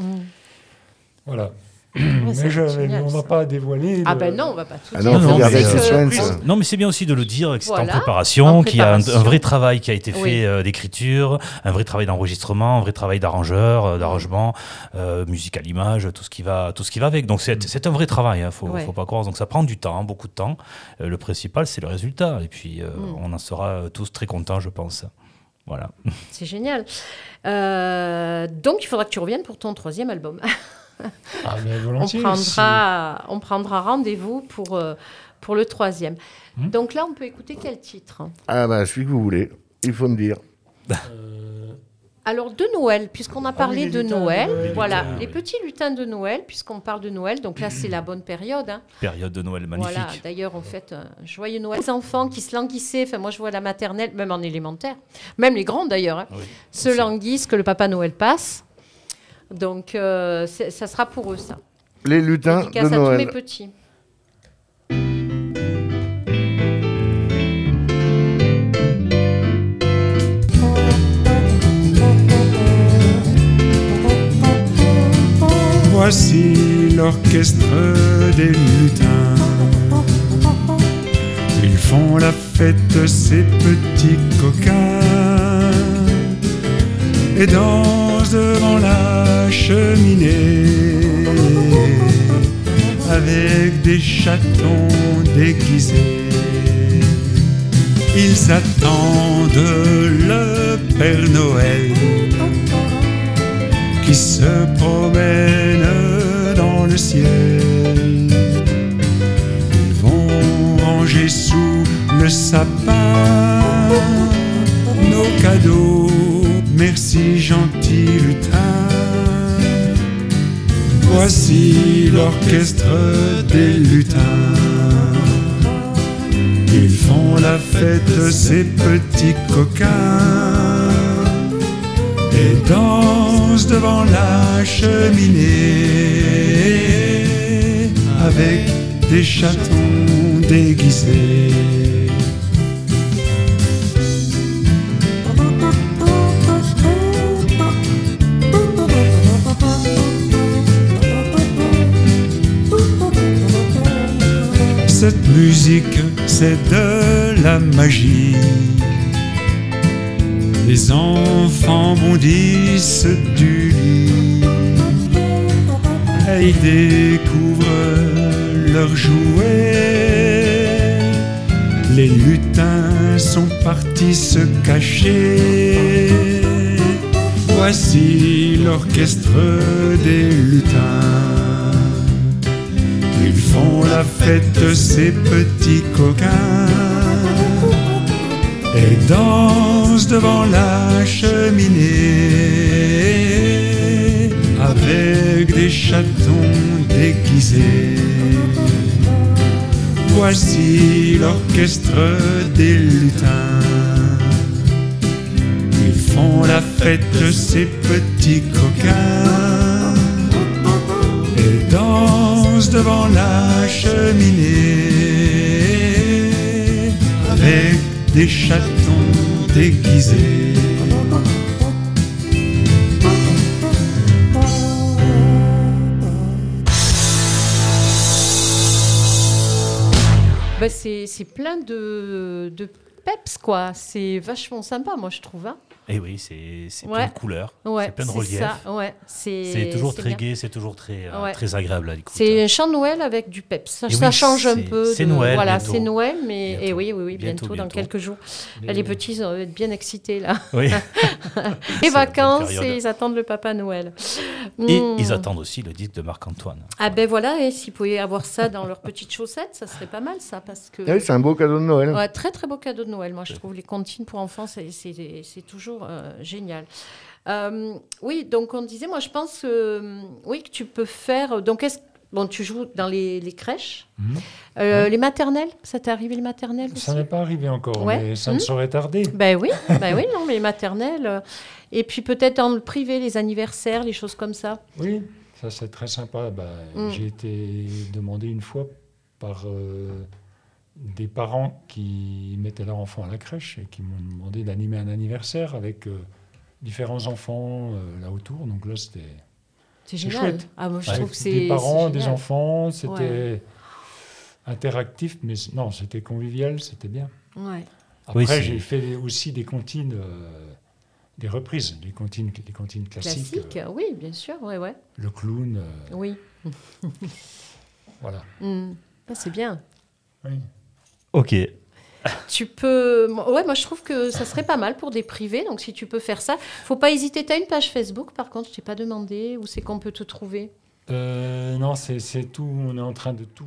Voilà. Ouais, ça mais je, va être génial, on ne va ça. pas dévoiler. Ah le- ben non, on va pas tout Ah dire. non, faut C'est garder que- le suspense. Non, mais c'est bien aussi de le dire, que c'est Voilà, en préparation, en qu'il y a un, préparation. un vrai travail qui a été fait Oui. euh, d'écriture, un vrai travail d'enregistrement, un vrai travail d'arrangeur, euh, d'arrangement, euh, musique à l'image, tout ce qui va, tout ce qui va avec. Donc c'est, c'est un vrai travail, hein, faut, Ouais. faut pas croire. Donc ça prend du temps, beaucoup de temps. Euh, le principal, c'est le résultat. Et puis euh, Mm. on en sera tous très contents, je pense. Voilà. C'est génial. Euh, donc il faudra que tu reviennes pour ton troisième album. Ah, mais On volontiers. prendra, on prendra rendez-vous pour, euh, pour le troisième. Hmm. Donc là, on peut écouter quel titre? Ah bah, celui que vous voulez. Il faut me dire. si- euh, Alors de Noël, puisqu'on a parlé oui, les de lutins de Noël, Noël. voilà, lutins, les oui. petits lutins de Noël, puisqu'on parle de Noël, donc là c'est la bonne période. hein. Période de Noël magnifique. Voilà, d'ailleurs on fait un joyeux Noël. Les enfants qui se languissaient, enfin moi je vois à la maternelle, même en élémentaire, même les grands d'ailleurs, hein, Oui, se aussi. languissent que le Papa Noël passe. Donc euh, c'est- ça sera pour eux ça. Les lutins de Dédicace à tous mes Noël. petits. Voici l'orchestre des lutins. Ils font la fête, ces petits coquins, et dansent devant la cheminée avec des chatons déguisés. Ils attendent le Père Noël qui se promène dans le ciel. Ils vont ranger sous le sapin nos cadeaux. Merci gentil lutin. Voici l'orchestre des lutins. Ils font la fête, ces petits coquins, et danse devant la cheminée avec des chatons déguisés. Cette musique, c'est de la magie. Les enfants bondissent du lit et ils découvrent leurs jouets. Les lutins sont partis se cacher. Voici l'orchestre des lutins. Ils font la fête, ces petits coquins, et dansent devant la cheminée avec des chatons déguisés. Voici l'orchestre des lutins. Ils font la fête, ces petits coquins, et dansent devant la cheminée avec des chatons déguisés. Bah c'est, c'est plein de, de peps, quoi. C'est vachement sympa, moi, je trouve. Hein. Et oui, c'est, c'est Ouais. plein de couleurs, Ouais, c'est plein de c'est relief. ça, ouais. C'est, C'est toujours c'est très bien. gai, c'est toujours très, euh, Ouais. très agréable à l'écoute. C'est un chant de Noël avec du peps. Ça, Et ça oui, change un c'est- peu. c'est de- Noël Voilà, bientôt. c'est Noël, mais Bientôt. et oui, oui, oui, Bientôt, bientôt, dans bientôt. quelques jours. Les- Les petits ils vont être bien excités là. Oui. Les C'est la bonne vacances période. et ils attendent le Papa Noël. Et Hmm. ils attendent aussi le disque de Marc-Antoine. Ah ben voilà, et s'ils pouvaient avoir ça dans leurs petites chaussettes, ça serait pas mal ça, parce que. Ah oui, c'est un beau cadeau de Noël. Ouais, très très beau cadeau de Noël, moi je trouve. Les comptines pour enfants, c'est, c'est, c'est toujours euh, génial. Euh, oui, donc on disait, moi je pense que, oui, que tu peux faire. Donc, est-ce, bon, tu joues dans les, les crèches, Mhm. Euh, Ouais. les maternelles. Ça t'est arrivé les maternelles aussi? Ça n'est pas arrivé encore, Ouais. mais ça Hmm. ne saurait tarder. Ben oui, ben oui, non, mais les maternelles. euh, Et puis peut-être dans le privé, les anniversaires, les choses comme ça. Oui, ça c'est très sympa. Bah, Mm. J'ai été demandé une fois par euh, des parents qui mettaient leur enfant à la crèche et qui m'ont demandé d'animer un anniversaire avec euh, différents enfants euh, là autour. Donc là, c'était C'est C'est génial. chouette. Ah, moi je avec trouve que c'est. des parents, c'est des génial. enfants. C'était Ouais. interactif, mais c- non, c'était convivial, c'était bien. Ouais. Après, Oui, c'est- j'ai fait aussi des comptines, euh, des reprises, des comptines, des comptines classiques. Classique, euh, oui, bien sûr, ouais, ouais. le clown, euh, Oui. voilà. Hmm. Ah, c'est bien. Oui. Ok. Tu peux. Ouais, moi je trouve que ça serait pas mal pour des privés. Donc si tu peux faire ça, faut pas hésiter. Tu as une page Facebook, par contre, je t'ai pas demandé où c'est qu'on peut te trouver. Euh, non, c'est c'est tout. On est en train de tout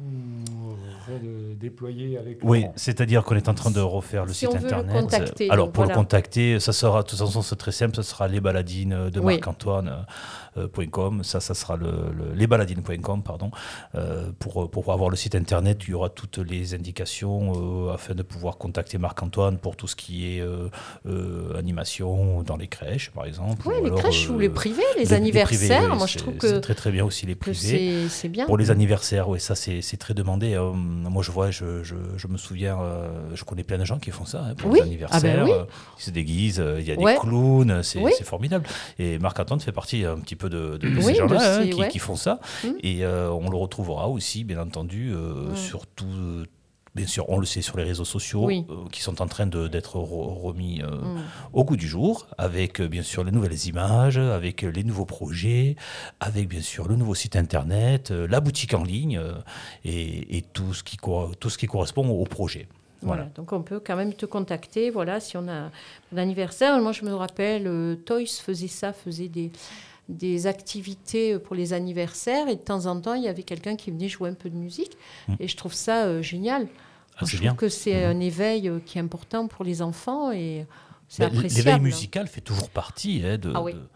redéployer avec. Oui, Laurent. c'est-à-dire qu'on est en train de refaire le Si site on veut le internet. contacter, Alors donc pour voilà. le contacter, ça sera, de toute façon, c'est très simple, ça sera lesbaladines de Oui. Marc-Antoine euh, point com. Ça, ça sera le, le lesbaladines point com, pardon. Euh, pour pour avoir le site internet, il y aura toutes les indications euh, afin de pouvoir contacter Marc-Antoine pour tout ce qui est euh, euh, animation dans les crèches, par exemple. Oui, ou les alors, crèches ou euh, les privés, les, les anniversaires. privés, oui, moi je c'est- trouve c'est que, très très bien aussi les que privés. c'est, c'est bien. Pour les anniversaires, oui, ça c'est c'est très demandé. Euh, moi, je vois, je, je, je me souviens, euh, je connais plein de gens qui font ça hein, pour Oui. les anniversaires. Ah ben oui. euh, ils se déguisent, euh, il y a Ouais. des clowns, c'est Oui. c'est formidable. Et Marc-Antoine fait partie un petit peu de, de, de Oui, ces de gens-là hein, ces- qui, ouais. qui font ça. Mm. Et euh, on le retrouvera aussi, bien entendu, euh, Mm. sur tout. euh, Bien sûr, on le sait sur les réseaux sociaux Oui. euh, qui sont en train de- d'être re- remis euh, Mm. au goût du jour, avec euh, bien sûr les nouvelles images, avec euh, les nouveaux projets, avec bien sûr le nouveau site internet, euh, la boutique en ligne euh, et, et tout, ce qui, cor- tout ce qui correspond au projet. Voilà. Voilà. Donc on peut quand même te contacter. Voilà, si on a un anniversaire. Moi je me rappelle, euh, Toys faisait ça, faisait des des activités pour les anniversaires et de temps en temps il y avait quelqu'un qui venait jouer un peu de musique Mm. et je trouve ça euh, génial. Ah, je c'est trouve bien. que c'est Mhm. un éveil euh, qui est important pour les enfants et c'est Ben, appréciable. l'éveil musical fait toujours partie hein, de, Ah oui. de,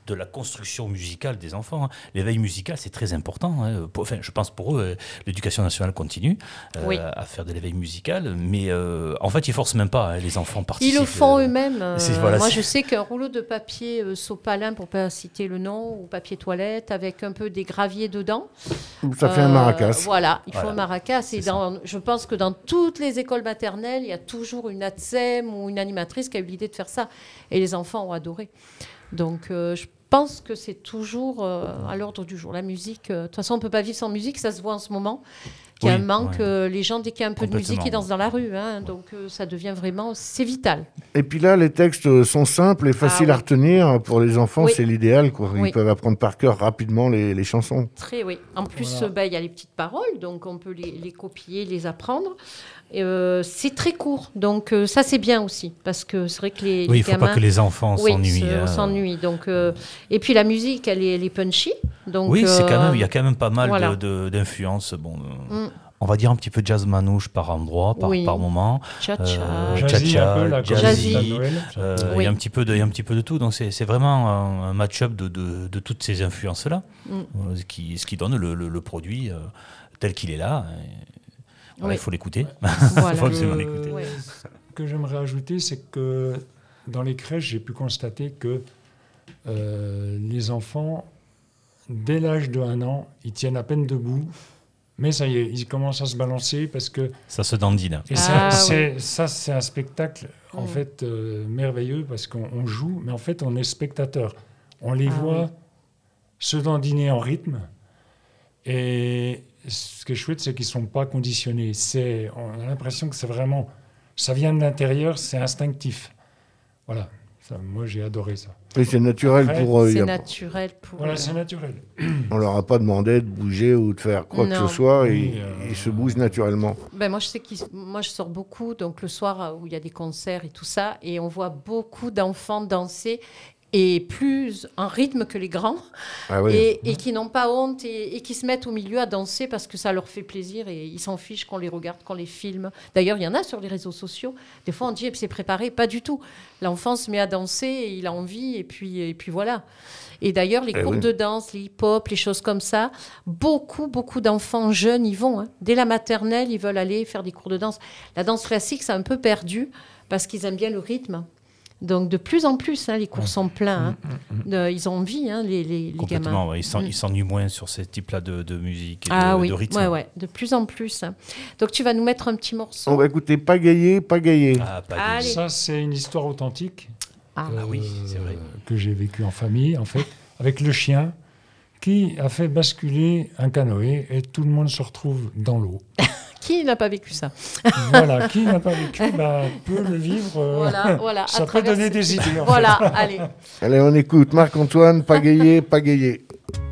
de la construction musicale des enfants. Hein. L'éveil musical, c'est très important. Hein. Pour, enfin, je pense pour eux, euh, l'éducation nationale continue euh, oui. à faire de l'éveil musical, mais euh, en fait, ils forcent même pas. Hein, les enfants participent. Ils le font euh, eux-mêmes. Euh, voilà, moi, c'est... je sais qu'un rouleau de papier euh, sopalin, pour pas citer le nom, ou papier toilette, avec un peu des graviers dedans. Ça fait euh, un maracas. Voilà, il voilà. faut un maracas. Et dans, je pense que dans toutes les écoles maternelles, il y a toujours une A T S E M ou une animatrice qui a eu l'idée de faire ça. Et les enfants ont adoré. Donc, euh, je pense que c'est toujours euh, à l'ordre du jour. La musique, euh, de toute façon, on ne peut pas vivre sans musique, ça se voit en ce moment. Il y a oui, un manque, ouais. euh, les gens, dès qu'il y a un peu de musique, ils dansent dans la rue. Hein, donc, euh, ça devient vraiment, c'est vital. Et puis là, les textes sont simples et faciles ah, oui. à retenir. Pour les enfants, oui. c'est l'idéal, quoi. Ils oui. peuvent apprendre par cœur rapidement les, les chansons. Très, oui. En plus, il voilà. bah, y a les petites paroles, donc on peut les, les copier, les apprendre. Euh, c'est très court, donc euh, ça c'est bien aussi, parce que c'est vrai que les, oui, les il ne faut gamins, pas que les enfants oui, s'ennuient. Se, hein. s'ennuient donc, euh, et puis la musique, elle est, elle est punchy. Donc, oui, c'est euh, quand même, il y a quand même pas mal voilà. de, de, d'influences. Bon, euh, mm. On va dire un petit peu jazz manouche par endroit, par, oui. par moment. Cha-cha. Euh, jazzy, cha-cha, un peu, la jazzy. Euh, oui. Il y a un petit peu de, il y a un petit peu de tout. Donc c'est, c'est vraiment un, un match-up de, de, de toutes ces influences-là, mm. euh, ce, qui, ce qui donne le, le, le produit euh, tel qu'il est là. Voilà, oui. Il faut l'écouter. Voilà. Il faut absolument l'écouter. Ouais. Ce que j'aimerais ajouter, c'est que dans les crèches, j'ai pu constater que euh, les enfants, dès l'âge de un an, ils tiennent à peine debout. Mais ça y est, ils commencent à se balancer parce que... Ça se dandine. Et ah, ça, c'est, oui. ça, c'est un spectacle, en mmh. fait, euh, merveilleux parce qu'on on joue, mais en fait, on est spectateur. On les ah, voit oui. se dandiner en rythme. Et ce qui est chouette, c'est qu'ils ne sont pas conditionnés. C'est, on a l'impression que c'est vraiment... Ça vient de l'intérieur, c'est instinctif. Voilà. Ça, moi, j'ai adoré ça. Et c'est naturel Après, pour eux. C'est a... naturel pour Voilà, eux. c'est naturel. On leur a pas demandé de bouger ou de faire quoi non. que ce soit. Et oui, euh... ils se bougent naturellement. Ben moi, je sais que moi, je sors beaucoup. Donc, le soir où il y a des concerts et tout ça, et on voit beaucoup d'enfants danser. Et plus en rythme que les grands, ah oui. et, et qui n'ont pas honte et, et qui se mettent au milieu à danser parce que ça leur fait plaisir et ils s'en fichent qu'on les regarde, qu'on les filme. D'ailleurs, il y en a sur les réseaux sociaux. Des fois, on dit eh, c'est préparé, pas du tout. L'enfant se met à danser, et il a envie et puis, et puis voilà. Et d'ailleurs, les eh cours oui. de danse, les hip-hop, les choses comme ça, beaucoup, beaucoup d'enfants jeunes y vont. Hein. Dès la maternelle, ils veulent aller faire des cours de danse. La danse classique, c'est un peu perdu parce qu'ils aiment bien le rythme. Donc, de plus en plus, hein, les cours sont pleins. Hein. Mmh, mmh. Euh, ils ont envie, hein, les, les, les Complètement, gamins. Ouais. Ils, s'en, mmh. ils s'ennuient moins sur ce type-là de, de musique et ah, de, oui. de rythme. Ouais, ouais, de plus en plus. Hein. Donc, tu vas nous mettre un petit morceau. On va écouter Pagayer, Pagayer. Ah, Pagayer. Ça, c'est une histoire authentique ah. euh, ah oui, c'est vrai. que j'ai vécue en famille, en fait, avec le chien qui a fait basculer un canoë et tout le monde se retrouve dans l'eau. Qui n'a pas vécu ça? Voilà, qui n'a pas vécu bah, peut le vivre. Euh, voilà, voilà, ça peut donner ces... des idées. En voilà, fait. allez. Allez, on écoute Marc-Antoine, Pagayer, Pagayer.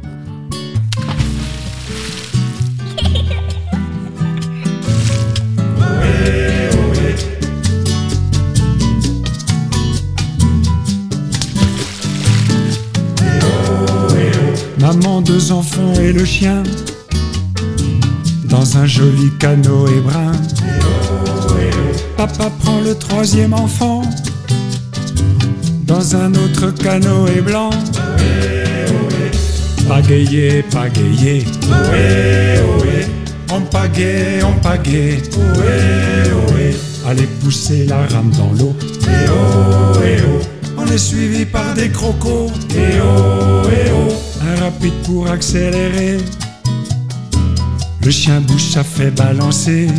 Maman, deux enfants et le chien dans un joli canoë brun. Papa prend le troisième enfant dans un autre canoë blanc. Pagayer, pagayer, on pagaie, on pagaie. Allez pousser la rame dans l'eau. On est suivi par des crocos. Un rapide pour accélérer. Le chien bouge, ça fait balancer.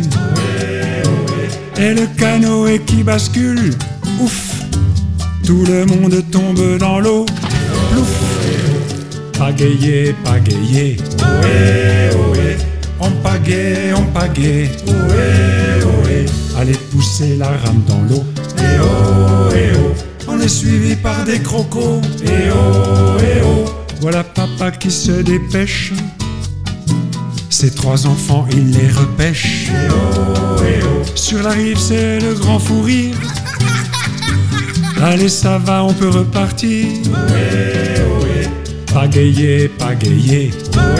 Et le canoë qui bascule. Ouf, tout le monde tombe dans l'eau. Plouf, pagayer, pagayer. On pagaie, on pagaie. Allez pousser la rame dans l'eau. On est suivi par des crocos. Voilà papa qui se dépêche. Ces trois enfants, il les repêche. Sur la rive, c'est le grand fou rire. Allez, ça va, on peut repartir. Pagayer, pagayer.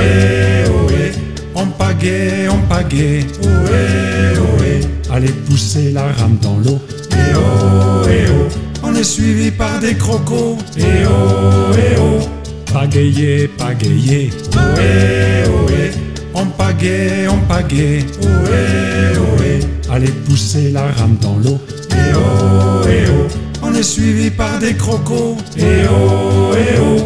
On pagaie, on pagaie. Allez pousser la rame dans l'eau. On est est suivi par des crocos. Eh oh, eh oh, pagayer, pagayer. Ohé, ohé, on pagaie, on pagaie. Ohé, ohé, allez pousser la rame dans l'eau. Eh oh, eh oh, on est suivi par des crocos. Eh oh, eh oh.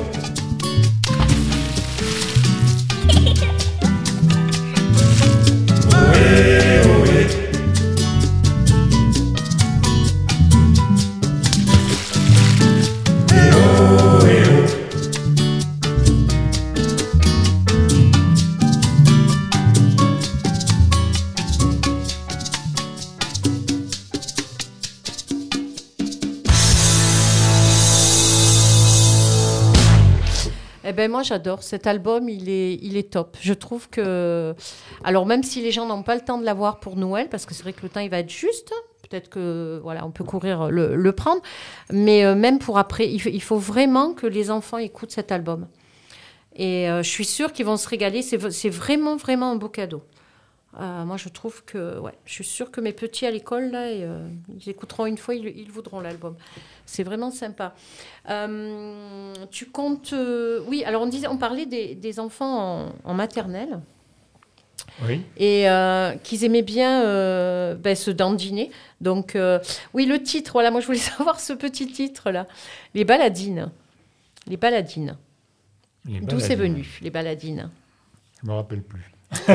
Ben moi j'adore cet album, il est, il est top. Je trouve que, alors même si les gens n'ont pas le temps de l'avoir pour Noël, parce que c'est vrai que le temps il va être juste, peut-être que voilà on peut courir le, le prendre, mais euh, même pour après, il faut, il faut vraiment que les enfants écoutent cet album. Et euh, je suis sûre qu'ils vont se régaler. C'est, c'est vraiment vraiment un beau cadeau. Euh, moi je trouve que, ouais, je suis sûre que mes petits à l'école là, et, euh, ils écouteront une fois, ils, ils voudront l'album. C'est vraiment sympa. Euh, tu comptes... Euh, oui, alors on, disait, on parlait des, des enfants en, en maternelle. Oui. Et euh, qu'ils aimaient bien euh, ben, se dandiner. Donc, euh, oui, le titre, voilà, moi je voulais savoir ce petit titre-là. Les baladines. Les baladines. Les baladines. D'où c'est venu, les baladines? Je ne me rappelle plus.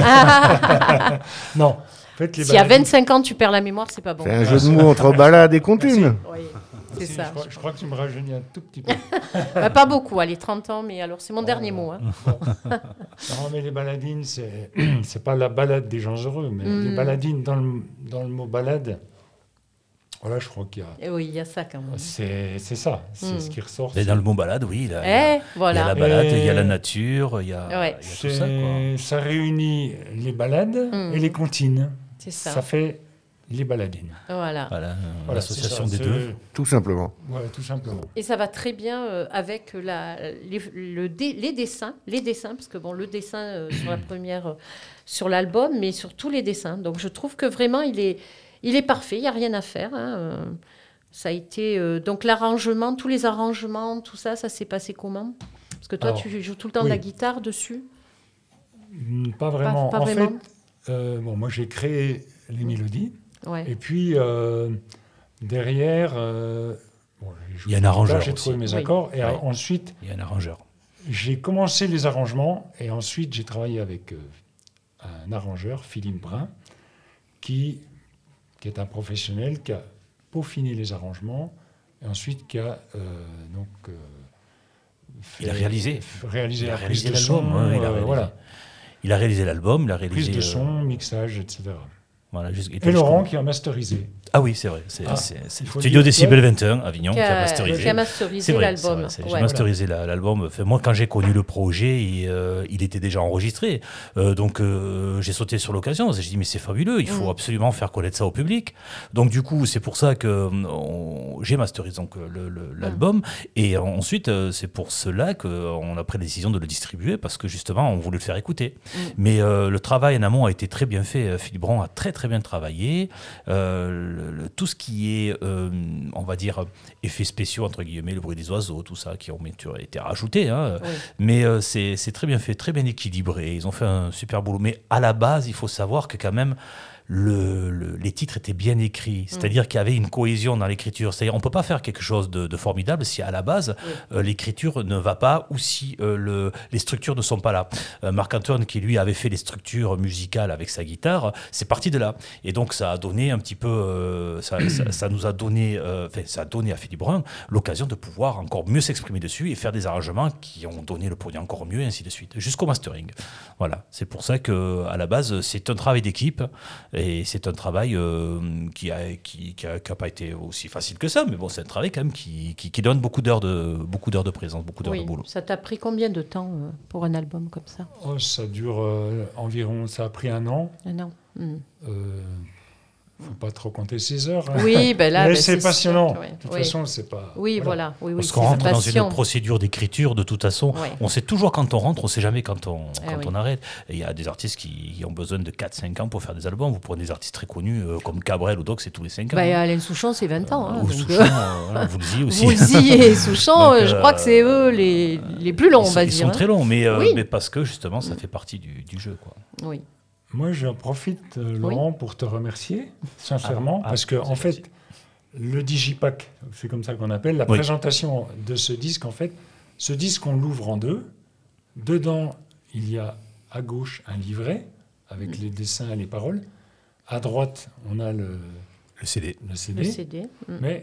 Ah. Non. En fait, les si baladines... à vingt-cinq ans, tu perds la mémoire, c'est pas bon. C'est un jeu de mots entre balade et comptine. Oui. C'est si, ça. Je crois, je crois que tu me rajeunis un tout petit peu. Bah, pas beaucoup, allez, trente ans, mais alors c'est mon oh, dernier mot. Hein. Bon. Non, mais les baladines, c'est, c'est pas la balade des gens heureux, mais mm. les baladines, dans le, dans le mot balade, voilà, je crois qu'il y a... Et oui, il y a ça quand même. C'est, c'est ça, c'est mm. ce qui ressort. Et dans le mot balade, oui, il y, eh, voilà. il y a la balade, il y a la nature, il y a, ouais. il y a tout ça. Quoi. Ça réunit les balades mm. et les comptines. C'est ça. Ça fait... les baladines. Voilà. Voilà, euh, voilà l'association ça, des deux. Tout simplement. Ouais, tout simplement. Et ça va très bien euh, avec la, les, le dé, les dessins, les dessins, parce que bon, le dessin euh, sur la première, euh, sur l'album, mais surtout les dessins. Donc je trouve que vraiment il est, il est parfait. Il y a rien à faire. Hein, euh, ça a été euh, donc l'arrangement, tous les arrangements, tout ça, ça s'est passé comment? Parce que toi, Alors, tu joues tout le temps oui. de la guitare dessus. Pas vraiment. Pas, pas en vraiment. fait, euh, bon, moi j'ai créé les mélodies. Ouais. Et puis, euh, derrière, euh, bon, il y a un arrangeur. J'ai trouvé mes oui. accords. Et oui. ensuite, il y a un arrangeur. J'ai commencé les arrangements. Et ensuite, j'ai travaillé avec euh, un arrangeur, Philippe Brun, qui, qui est un professionnel, qui a peaufiné les arrangements. Et ensuite, qui a euh, donc... Euh, fait, il a réalisé. réalisé il a la réalisé prise l'album. de son. Ouais, il, a euh, voilà. il a réalisé l'album. Il a réalisé... Prise de son, euh... mixage, et cetera. Voilà, jusqu'... Et Laurent qui a masterisé. Ah oui, c'est vrai. C'est, ah, c'est, c'est le studio Décibel vingt et un, Avignon, qui a, qui a masterisé. Qui a masterisé c'est vrai, l'album. C'est ouais. J'ai masterisé la, l'album. Enfin, moi, quand j'ai connu le projet, il, euh, il était déjà enregistré. Euh, donc, euh, j'ai sauté sur l'occasion. J'ai dit, mais c'est fabuleux, il faut mm. absolument faire connaître ça au public. Donc, du coup, c'est pour ça que on, j'ai masterisé donc, le, le, l'album. Mm. Et ensuite, c'est pour cela qu'on a pris la décision de le distribuer, parce que justement, on voulait le faire écouter. Mm. Mais euh, le travail en amont a été très bien fait. Philippe Brun a très, très bien travaillé. Euh, le, le, tout ce qui est, euh, on va dire, effets spéciaux, entre guillemets, le bruit des oiseaux, tout ça, qui ont été rajoutés. Hein. Oui. Mais euh, c'est, c'est très bien fait, très bien équilibré. Ils ont fait un super boulot. Mais à la base, il faut savoir que quand même, Le, le, les titres étaient bien écrits, c'est-à-dire mmh. qu'il y avait une cohésion dans l'écriture. C'est-à-dire on ne peut pas faire quelque chose de, de formidable si à la base oui. euh, l'écriture ne va pas ou si euh, le, les structures ne sont pas là. Euh, Marc-Antoine, qui lui avait fait les structures musicales avec sa guitare, c'est parti de là. Et donc ça a donné un petit peu, euh, ça, ça, ça nous a donné, euh, enfin, ça a donné à Philippe Brun l'occasion de pouvoir encore mieux s'exprimer dessus et faire des arrangements qui ont donné le produit encore mieux, et ainsi de suite, jusqu'au mastering. Voilà, c'est pour ça qu'à la base c'est un travail d'équipe. Et c'est un travail euh, qui n'a qui, qui a, qui a pas été aussi facile que ça, mais bon, c'est un travail quand même qui, qui, qui donne beaucoup d'heures de, beaucoup d'heures de présence, beaucoup d'heures oui. de boulot. Ça t'a pris combien de temps euh, pour un album comme ça? Oh, ça dure euh, environ, ça a pris un an. Un an. Mmh. Euh, faut pas trop compter ses heures. Hein. Oui, ben là, mais ben c'est, c'est passionnant. sûr, ouais. De toute oui. façon, c'est pas. Oui, voilà. Oui, oui, Parce qu'on rentre dans une procédure d'écriture, de toute façon. Ouais. On sait toujours quand on rentre, on sait jamais quand on, ah, quand oui. on arrête. Et il y a des artistes qui, qui ont besoin de quatre cinq ans pour faire des albums. Vous prenez des artistes très connus euh, comme Cabrel ou d'autres, c'est tous les cinq ans. Bah, hein. Alain Souchon, c'est vingt ans. Hein, ou donc... Souchon, euh, Woolsey aussi. Woolsey et Souchon, donc, je euh, crois que c'est eux les, les plus longs, ils on va sont, dire. Ils sont hein. très longs, mais, euh, oui. mais parce que justement, ça fait partie du, du jeu. Quoi. Oui. Moi, j'en profite, euh, Laurent, oui. pour te remercier, sincèrement, ah, parce que, en fait, le Digipack, c'est comme ça qu'on appelle, la oui. présentation de ce disque, en fait, ce disque, on l'ouvre en deux. Dedans, il y a à gauche un livret avec mmh. les dessins et les paroles. À droite, on a le, le C D. Le C D. Le C D. Mmh. Mais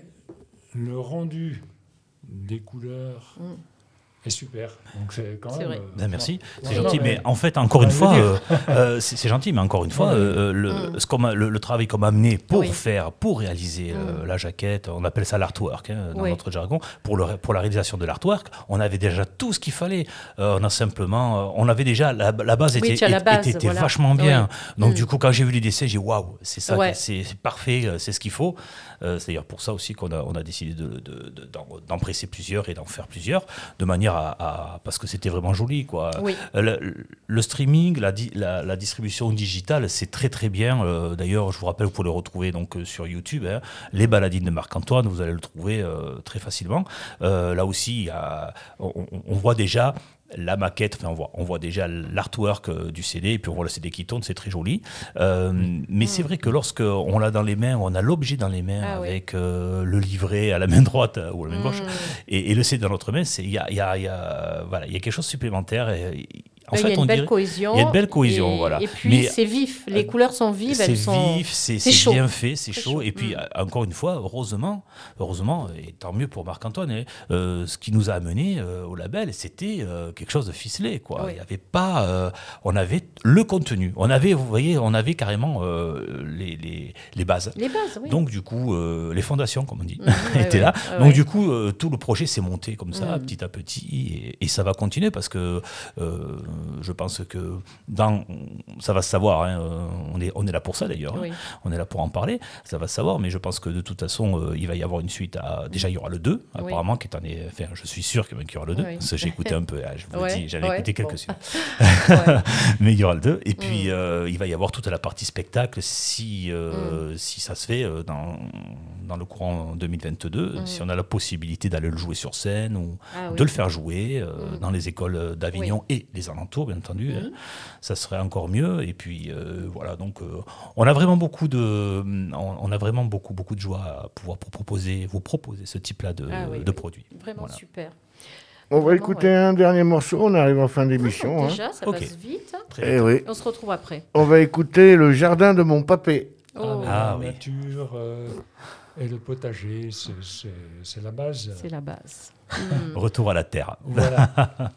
le rendu des couleurs... Mmh. est super. Donc c'est quand c'est même. Vrai. Euh, ben merci, c'est non, gentil. Non, mais... mais en fait, encore une fois, euh, euh, c'est, c'est gentil, mais encore une fois, euh, le, mm. ce qu'on a, le, le travail qu'on m'a amené pour oui. faire, pour réaliser mm. euh, la jaquette, on appelle ça l'artwork hein, dans oui. notre jargon. Pour, le, pour la réalisation de l'artwork, on avait déjà tout ce qu'il fallait. Euh, on a simplement, on avait déjà la, la base oui, était, la base, était, était voilà. vachement bien. Oui. Donc mm. du coup, quand j'ai vu les dessins, j'ai dit waouh, c'est ça, ouais. c'est, c'est parfait, c'est ce qu'il faut. Euh, c'est d'ailleurs pour ça aussi qu'on a, on a décidé de, de, de, d'en, d'en presser plusieurs et d'en faire plusieurs, de manière à, à parce que c'était vraiment joli, quoi. Oui. Le, le streaming, la, la, la distribution digitale, c'est très très bien. Euh, d'ailleurs, je vous rappelle, vous pouvez le retrouver donc euh, sur YouTube. Hein, Les Baladines de Marc-Antoine, vous allez le trouver euh, très facilement. Euh, là aussi, y a, on, on voit déjà la maquette, enfin on voit, on voit déjà l'artwork euh, du C D, et puis on voit le C D qui tourne, c'est très joli. Euh, mmh. Mais mmh. c'est vrai que lorsqu'on l'a dans les mains, on a l'objet dans les mains, ah, avec oui. euh, le livret à la main droite euh, ou à la main mmh. gauche, et, et le C D dans l'autre main, il y a, y, a, y, a, voilà, y a quelque chose de supplémentaire. Et, En fait, il y a une belle dirait, cohésion. Il y a une belle cohésion, et, voilà. Et puis, mais, c'est vif. Les euh, couleurs sont vives. C'est elles sont... vif, c'est, c'est, c'est chaud. bien fait, c'est, c'est chaud. chaud. Et puis, mm. encore une fois, heureusement, heureusement, et tant mieux pour Marc-Antoine, hein, euh, ce qui nous a amené euh, au label, c'était euh, quelque chose de ficelé, quoi. Oui. Il y avait pas... Euh, on avait le contenu. On avait, vous voyez, on avait carrément euh, les, les, les bases. Les bases, oui. Donc, du coup, euh, les fondations, comme on dit, mmh, étaient ouais, là. ouais, Donc, ouais. du coup, euh, tout le projet s'est monté comme ça, mmh. petit à petit, et, et ça va continuer parce que euh, je pense que dans ça va se savoir, hein. on, est, on est là pour ça d'ailleurs, oui. hein. On est là pour en parler, ça va se savoir, mais je pense que de toute façon, euh, il va y avoir une suite. À... Déjà, il y aura le deux, oui. apparemment, qui est en est... enfin, je suis sûr qu'il y aura le deux, oui. parce que j'ai écouté un peu, je vous ouais, le dis, j'avais ouais, écouté quelques-uns. Bon. ouais. Mais il y aura le deux, et puis mm. euh, il va y avoir toute la partie spectacle si, euh, mm. si ça se fait euh, dans, dans le courant deux mille vingt-deux, mm. si on a la possibilité d'aller le jouer sur scène ou ah, oui. de le faire jouer euh, mm. dans les écoles d'Avignon oui. et les alentours, bien entendu, mm. hein. Ça serait encore mieux. Et puis euh, voilà, donc euh, on a vraiment beaucoup de, on, on a vraiment beaucoup beaucoup de joie à pouvoir pour proposer, vous proposer ce type-là de, ah, oui, de oui. produits. Vraiment voilà. Super. On va écouter ouais. un dernier morceau. On arrive en fin d'émission. Ah, déjà, hein. ça okay. passe vite. Et oui. On se retrouve après. On va écouter Le Jardin de mon papé. Oh. Ah, ah la oui. nature euh, et le potager, c'est, c'est, c'est la base. C'est la base. Mm. Retour à la terre. Voilà.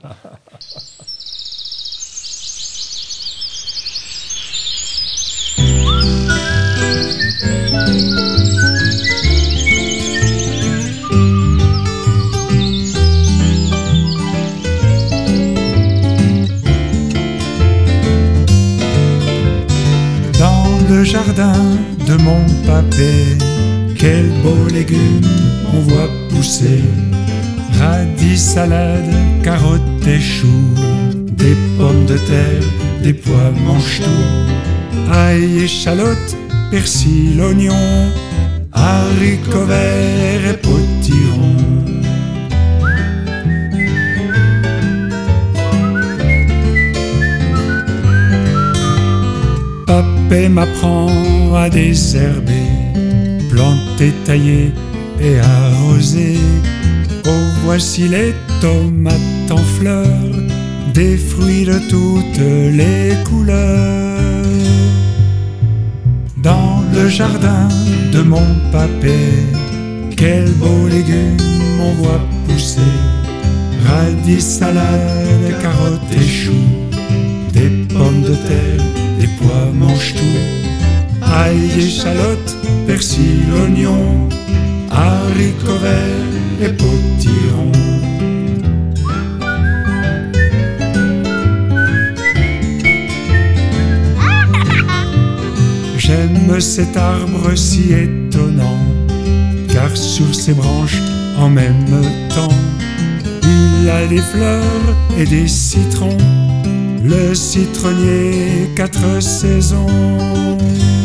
Dans le jardin de mon papé, quels beaux légumes on voit pousser. Radis, salade, carottes et choux, des pommes de terre, des pois mange-tout, ail, échalotes, persil, oignon, haricots verts et potirons. Papé m'apprend à désherber, planter, tailler et arroser. Oh, voici les tomates en fleurs, des fruits de toutes les couleurs. Dans le jardin de mon papé, quels beaux légumes on voit pousser. Radis, salade, carottes et choux, des pommes de terre, des pois mange-tout, ail, échalotes, persil, oignon, haricots verts et potirons. J'aime de cet arbre si étonnant, car sur ses branches en même temps, il a des fleurs et des citrons, le citronnier quatre saisons.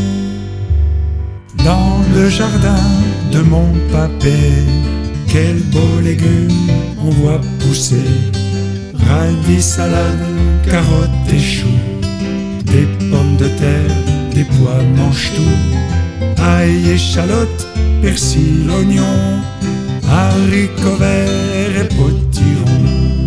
Dans le jardin de mon papé, quels beaux légumes on voit pousser, radis, salade, carottes et choux, des pommes de terre, des pois mange-tout, ail, échalotes, persil, oignon, haricots verts et potirons.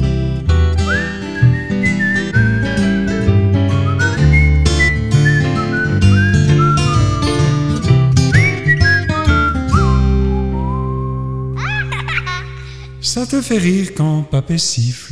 Ça te fait rire quand papé siffle.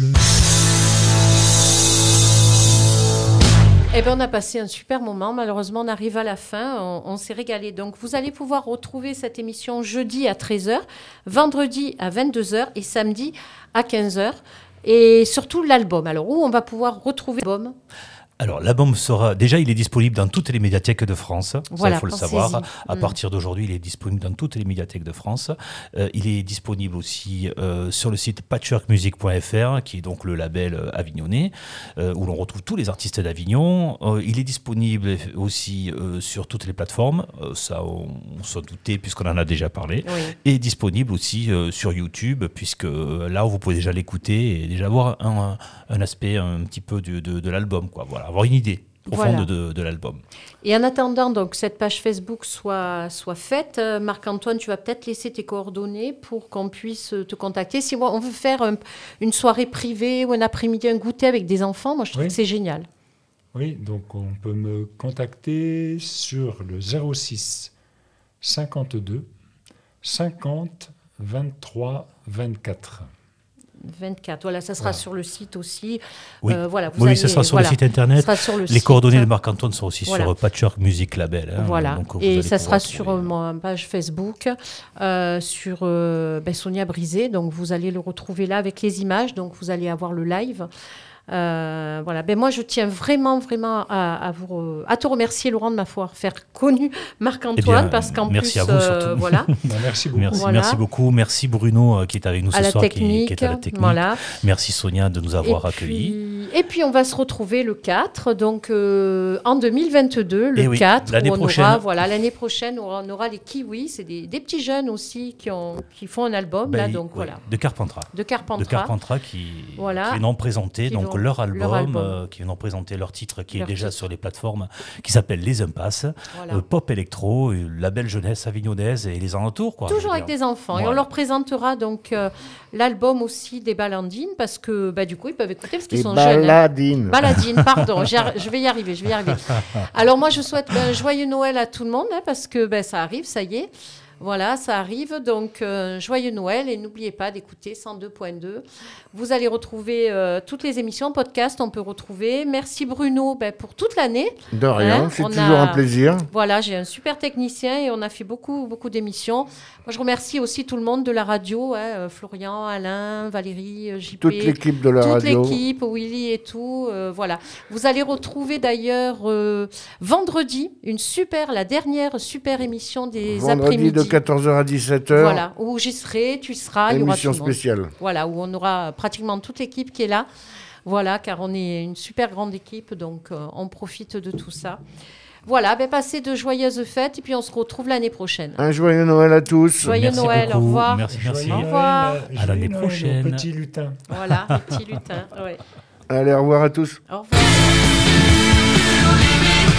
Eh bien, on a passé un super moment. Malheureusement, on arrive à la fin. On, on s'est régalé. Donc, vous allez pouvoir retrouver cette émission jeudi à treize heures, vendredi à vingt-deux heures et samedi à quinze heures. Et surtout l'album. Alors, où on va pouvoir retrouver l'album ? Alors, l'album sera... Déjà, il est disponible dans toutes les médiathèques de France. Voilà, ça, il faut le savoir. À mmh. partir d'aujourd'hui, il est disponible dans toutes les médiathèques de France. Euh, il est disponible aussi euh, sur le site patchwork music point f r, qui est donc le label euh, avignonnais, euh, où l'on retrouve tous les artistes d'Avignon. Euh, il est disponible aussi euh, sur toutes les plateformes. Euh, ça, on, on s'en doutait, puisqu'on en a déjà parlé. Oui. Et disponible aussi euh, sur YouTube, puisque euh, là, vous pouvez déjà l'écouter et déjà voir un, un aspect un petit peu de, de, de l'album, quoi. Voilà. Avoir une idée profonde voilà. de, de l'album. Et en attendant donc cette page Facebook soit, soit faite, euh, Marc-Antoine, tu vas peut-être laisser tes coordonnées pour qu'on puisse te contacter. Si on veut faire un, une soirée privée ou un après-midi, un goûter avec des enfants, moi je trouve oui. que c'est génial. Oui, donc on peut me contacter sur le zéro six cinquante-deux cinquante vingt-trois vingt-quatre. vingt-quatre, voilà, ça sera voilà. sur le site aussi. Oui, euh, voilà, vous oui allez, ça sera sur voilà, le site internet. Sur le les site. coordonnées de Marc-Antoine sont aussi voilà. sur Patchwork Music Label. Hein, voilà, donc et ça sera sur euh, ma page Facebook, euh, sur euh, ben, Sonia Brisé. Donc vous allez le retrouver là avec les images. Donc vous allez avoir le live. Euh, voilà. Ben moi, je tiens vraiment, vraiment à, à, vous, à te remercier, Laurent, de m'avoir fait connu Marc-Antoine, eh bien, parce qu'en merci plus, à vous, euh, surtout. voilà. Ben, merci beaucoup. Merci, voilà. merci beaucoup. Merci Bruno euh, qui est avec nous ce à soir, technique, qui, qui est à la technique. Voilà. Merci Sonia de nous avoir et accueillis. Puis, et puis on va se retrouver le quatre, donc euh, en deux mille vingt-deux, le oui, quatre, l'année où on prochaine. aura, voilà, l'année prochaine, où on aura les Kiwis, c'est des, des petits jeunes aussi qui, ont, qui font un album ben, là, donc oui, voilà. De Carpentras. De Carpentras. De Carpentras qui, voilà. qui viennent en présenter donc vont, leur album. Leur album. Euh, qui viennent présenter leur titre qui leur est déjà titre. sur les plateformes, qui s'appelle Les Impasses, voilà. euh, pop électro, euh, la belle jeunesse avignonnaise et les alentours. Quoi, toujours avec des enfants. Voilà. Et on leur présentera donc euh, l'album aussi des Baladines, parce que bah, du coup ils peuvent écouter parce qu'ils les sont baladines. jeunes. Hein. Baladines, pardon, je vais y arriver, je vais y arriver. Alors moi je souhaite un joyeux Noël à tout le monde, hein, parce que bah, ça arrive, ça y est. Voilà, ça arrive, donc euh, joyeux Noël et n'oubliez pas d'écouter cent deux point deux. Vous allez retrouver euh, toutes les émissions, podcast, on peut retrouver. Merci Bruno ben, pour toute l'année. De rien, hein, c'est on toujours a, un plaisir. Voilà, j'ai un super technicien et on a fait beaucoup, beaucoup d'émissions. Moi, je remercie aussi tout le monde de la radio, hein, Florian, Alain, Valérie, J P. Toute l'équipe de la toute radio. Toute l'équipe, Willy et tout. Euh, voilà. Vous allez retrouver d'ailleurs euh, vendredi une super, la dernière super émission des vendredi après-midi. de quatorze heures à dix-sept heures. Voilà, où j'y serai, tu seras, il y aura tout le monde. Émission spéciale. Voilà, où on aura pratiquement toute l'équipe qui est là. Voilà, car on est une super grande équipe, donc euh, on profite de tout ça. Voilà, ben passez de joyeuses fêtes et puis on se retrouve l'année prochaine. Un joyeux Noël à tous. Joyeux merci Noël, beaucoup. Au revoir. Merci, merci. Au revoir. Noël, à l'année Noël, prochaine. Petit lutin. Voilà, petit lutin. Ouais. Allez, au revoir à tous. Au revoir.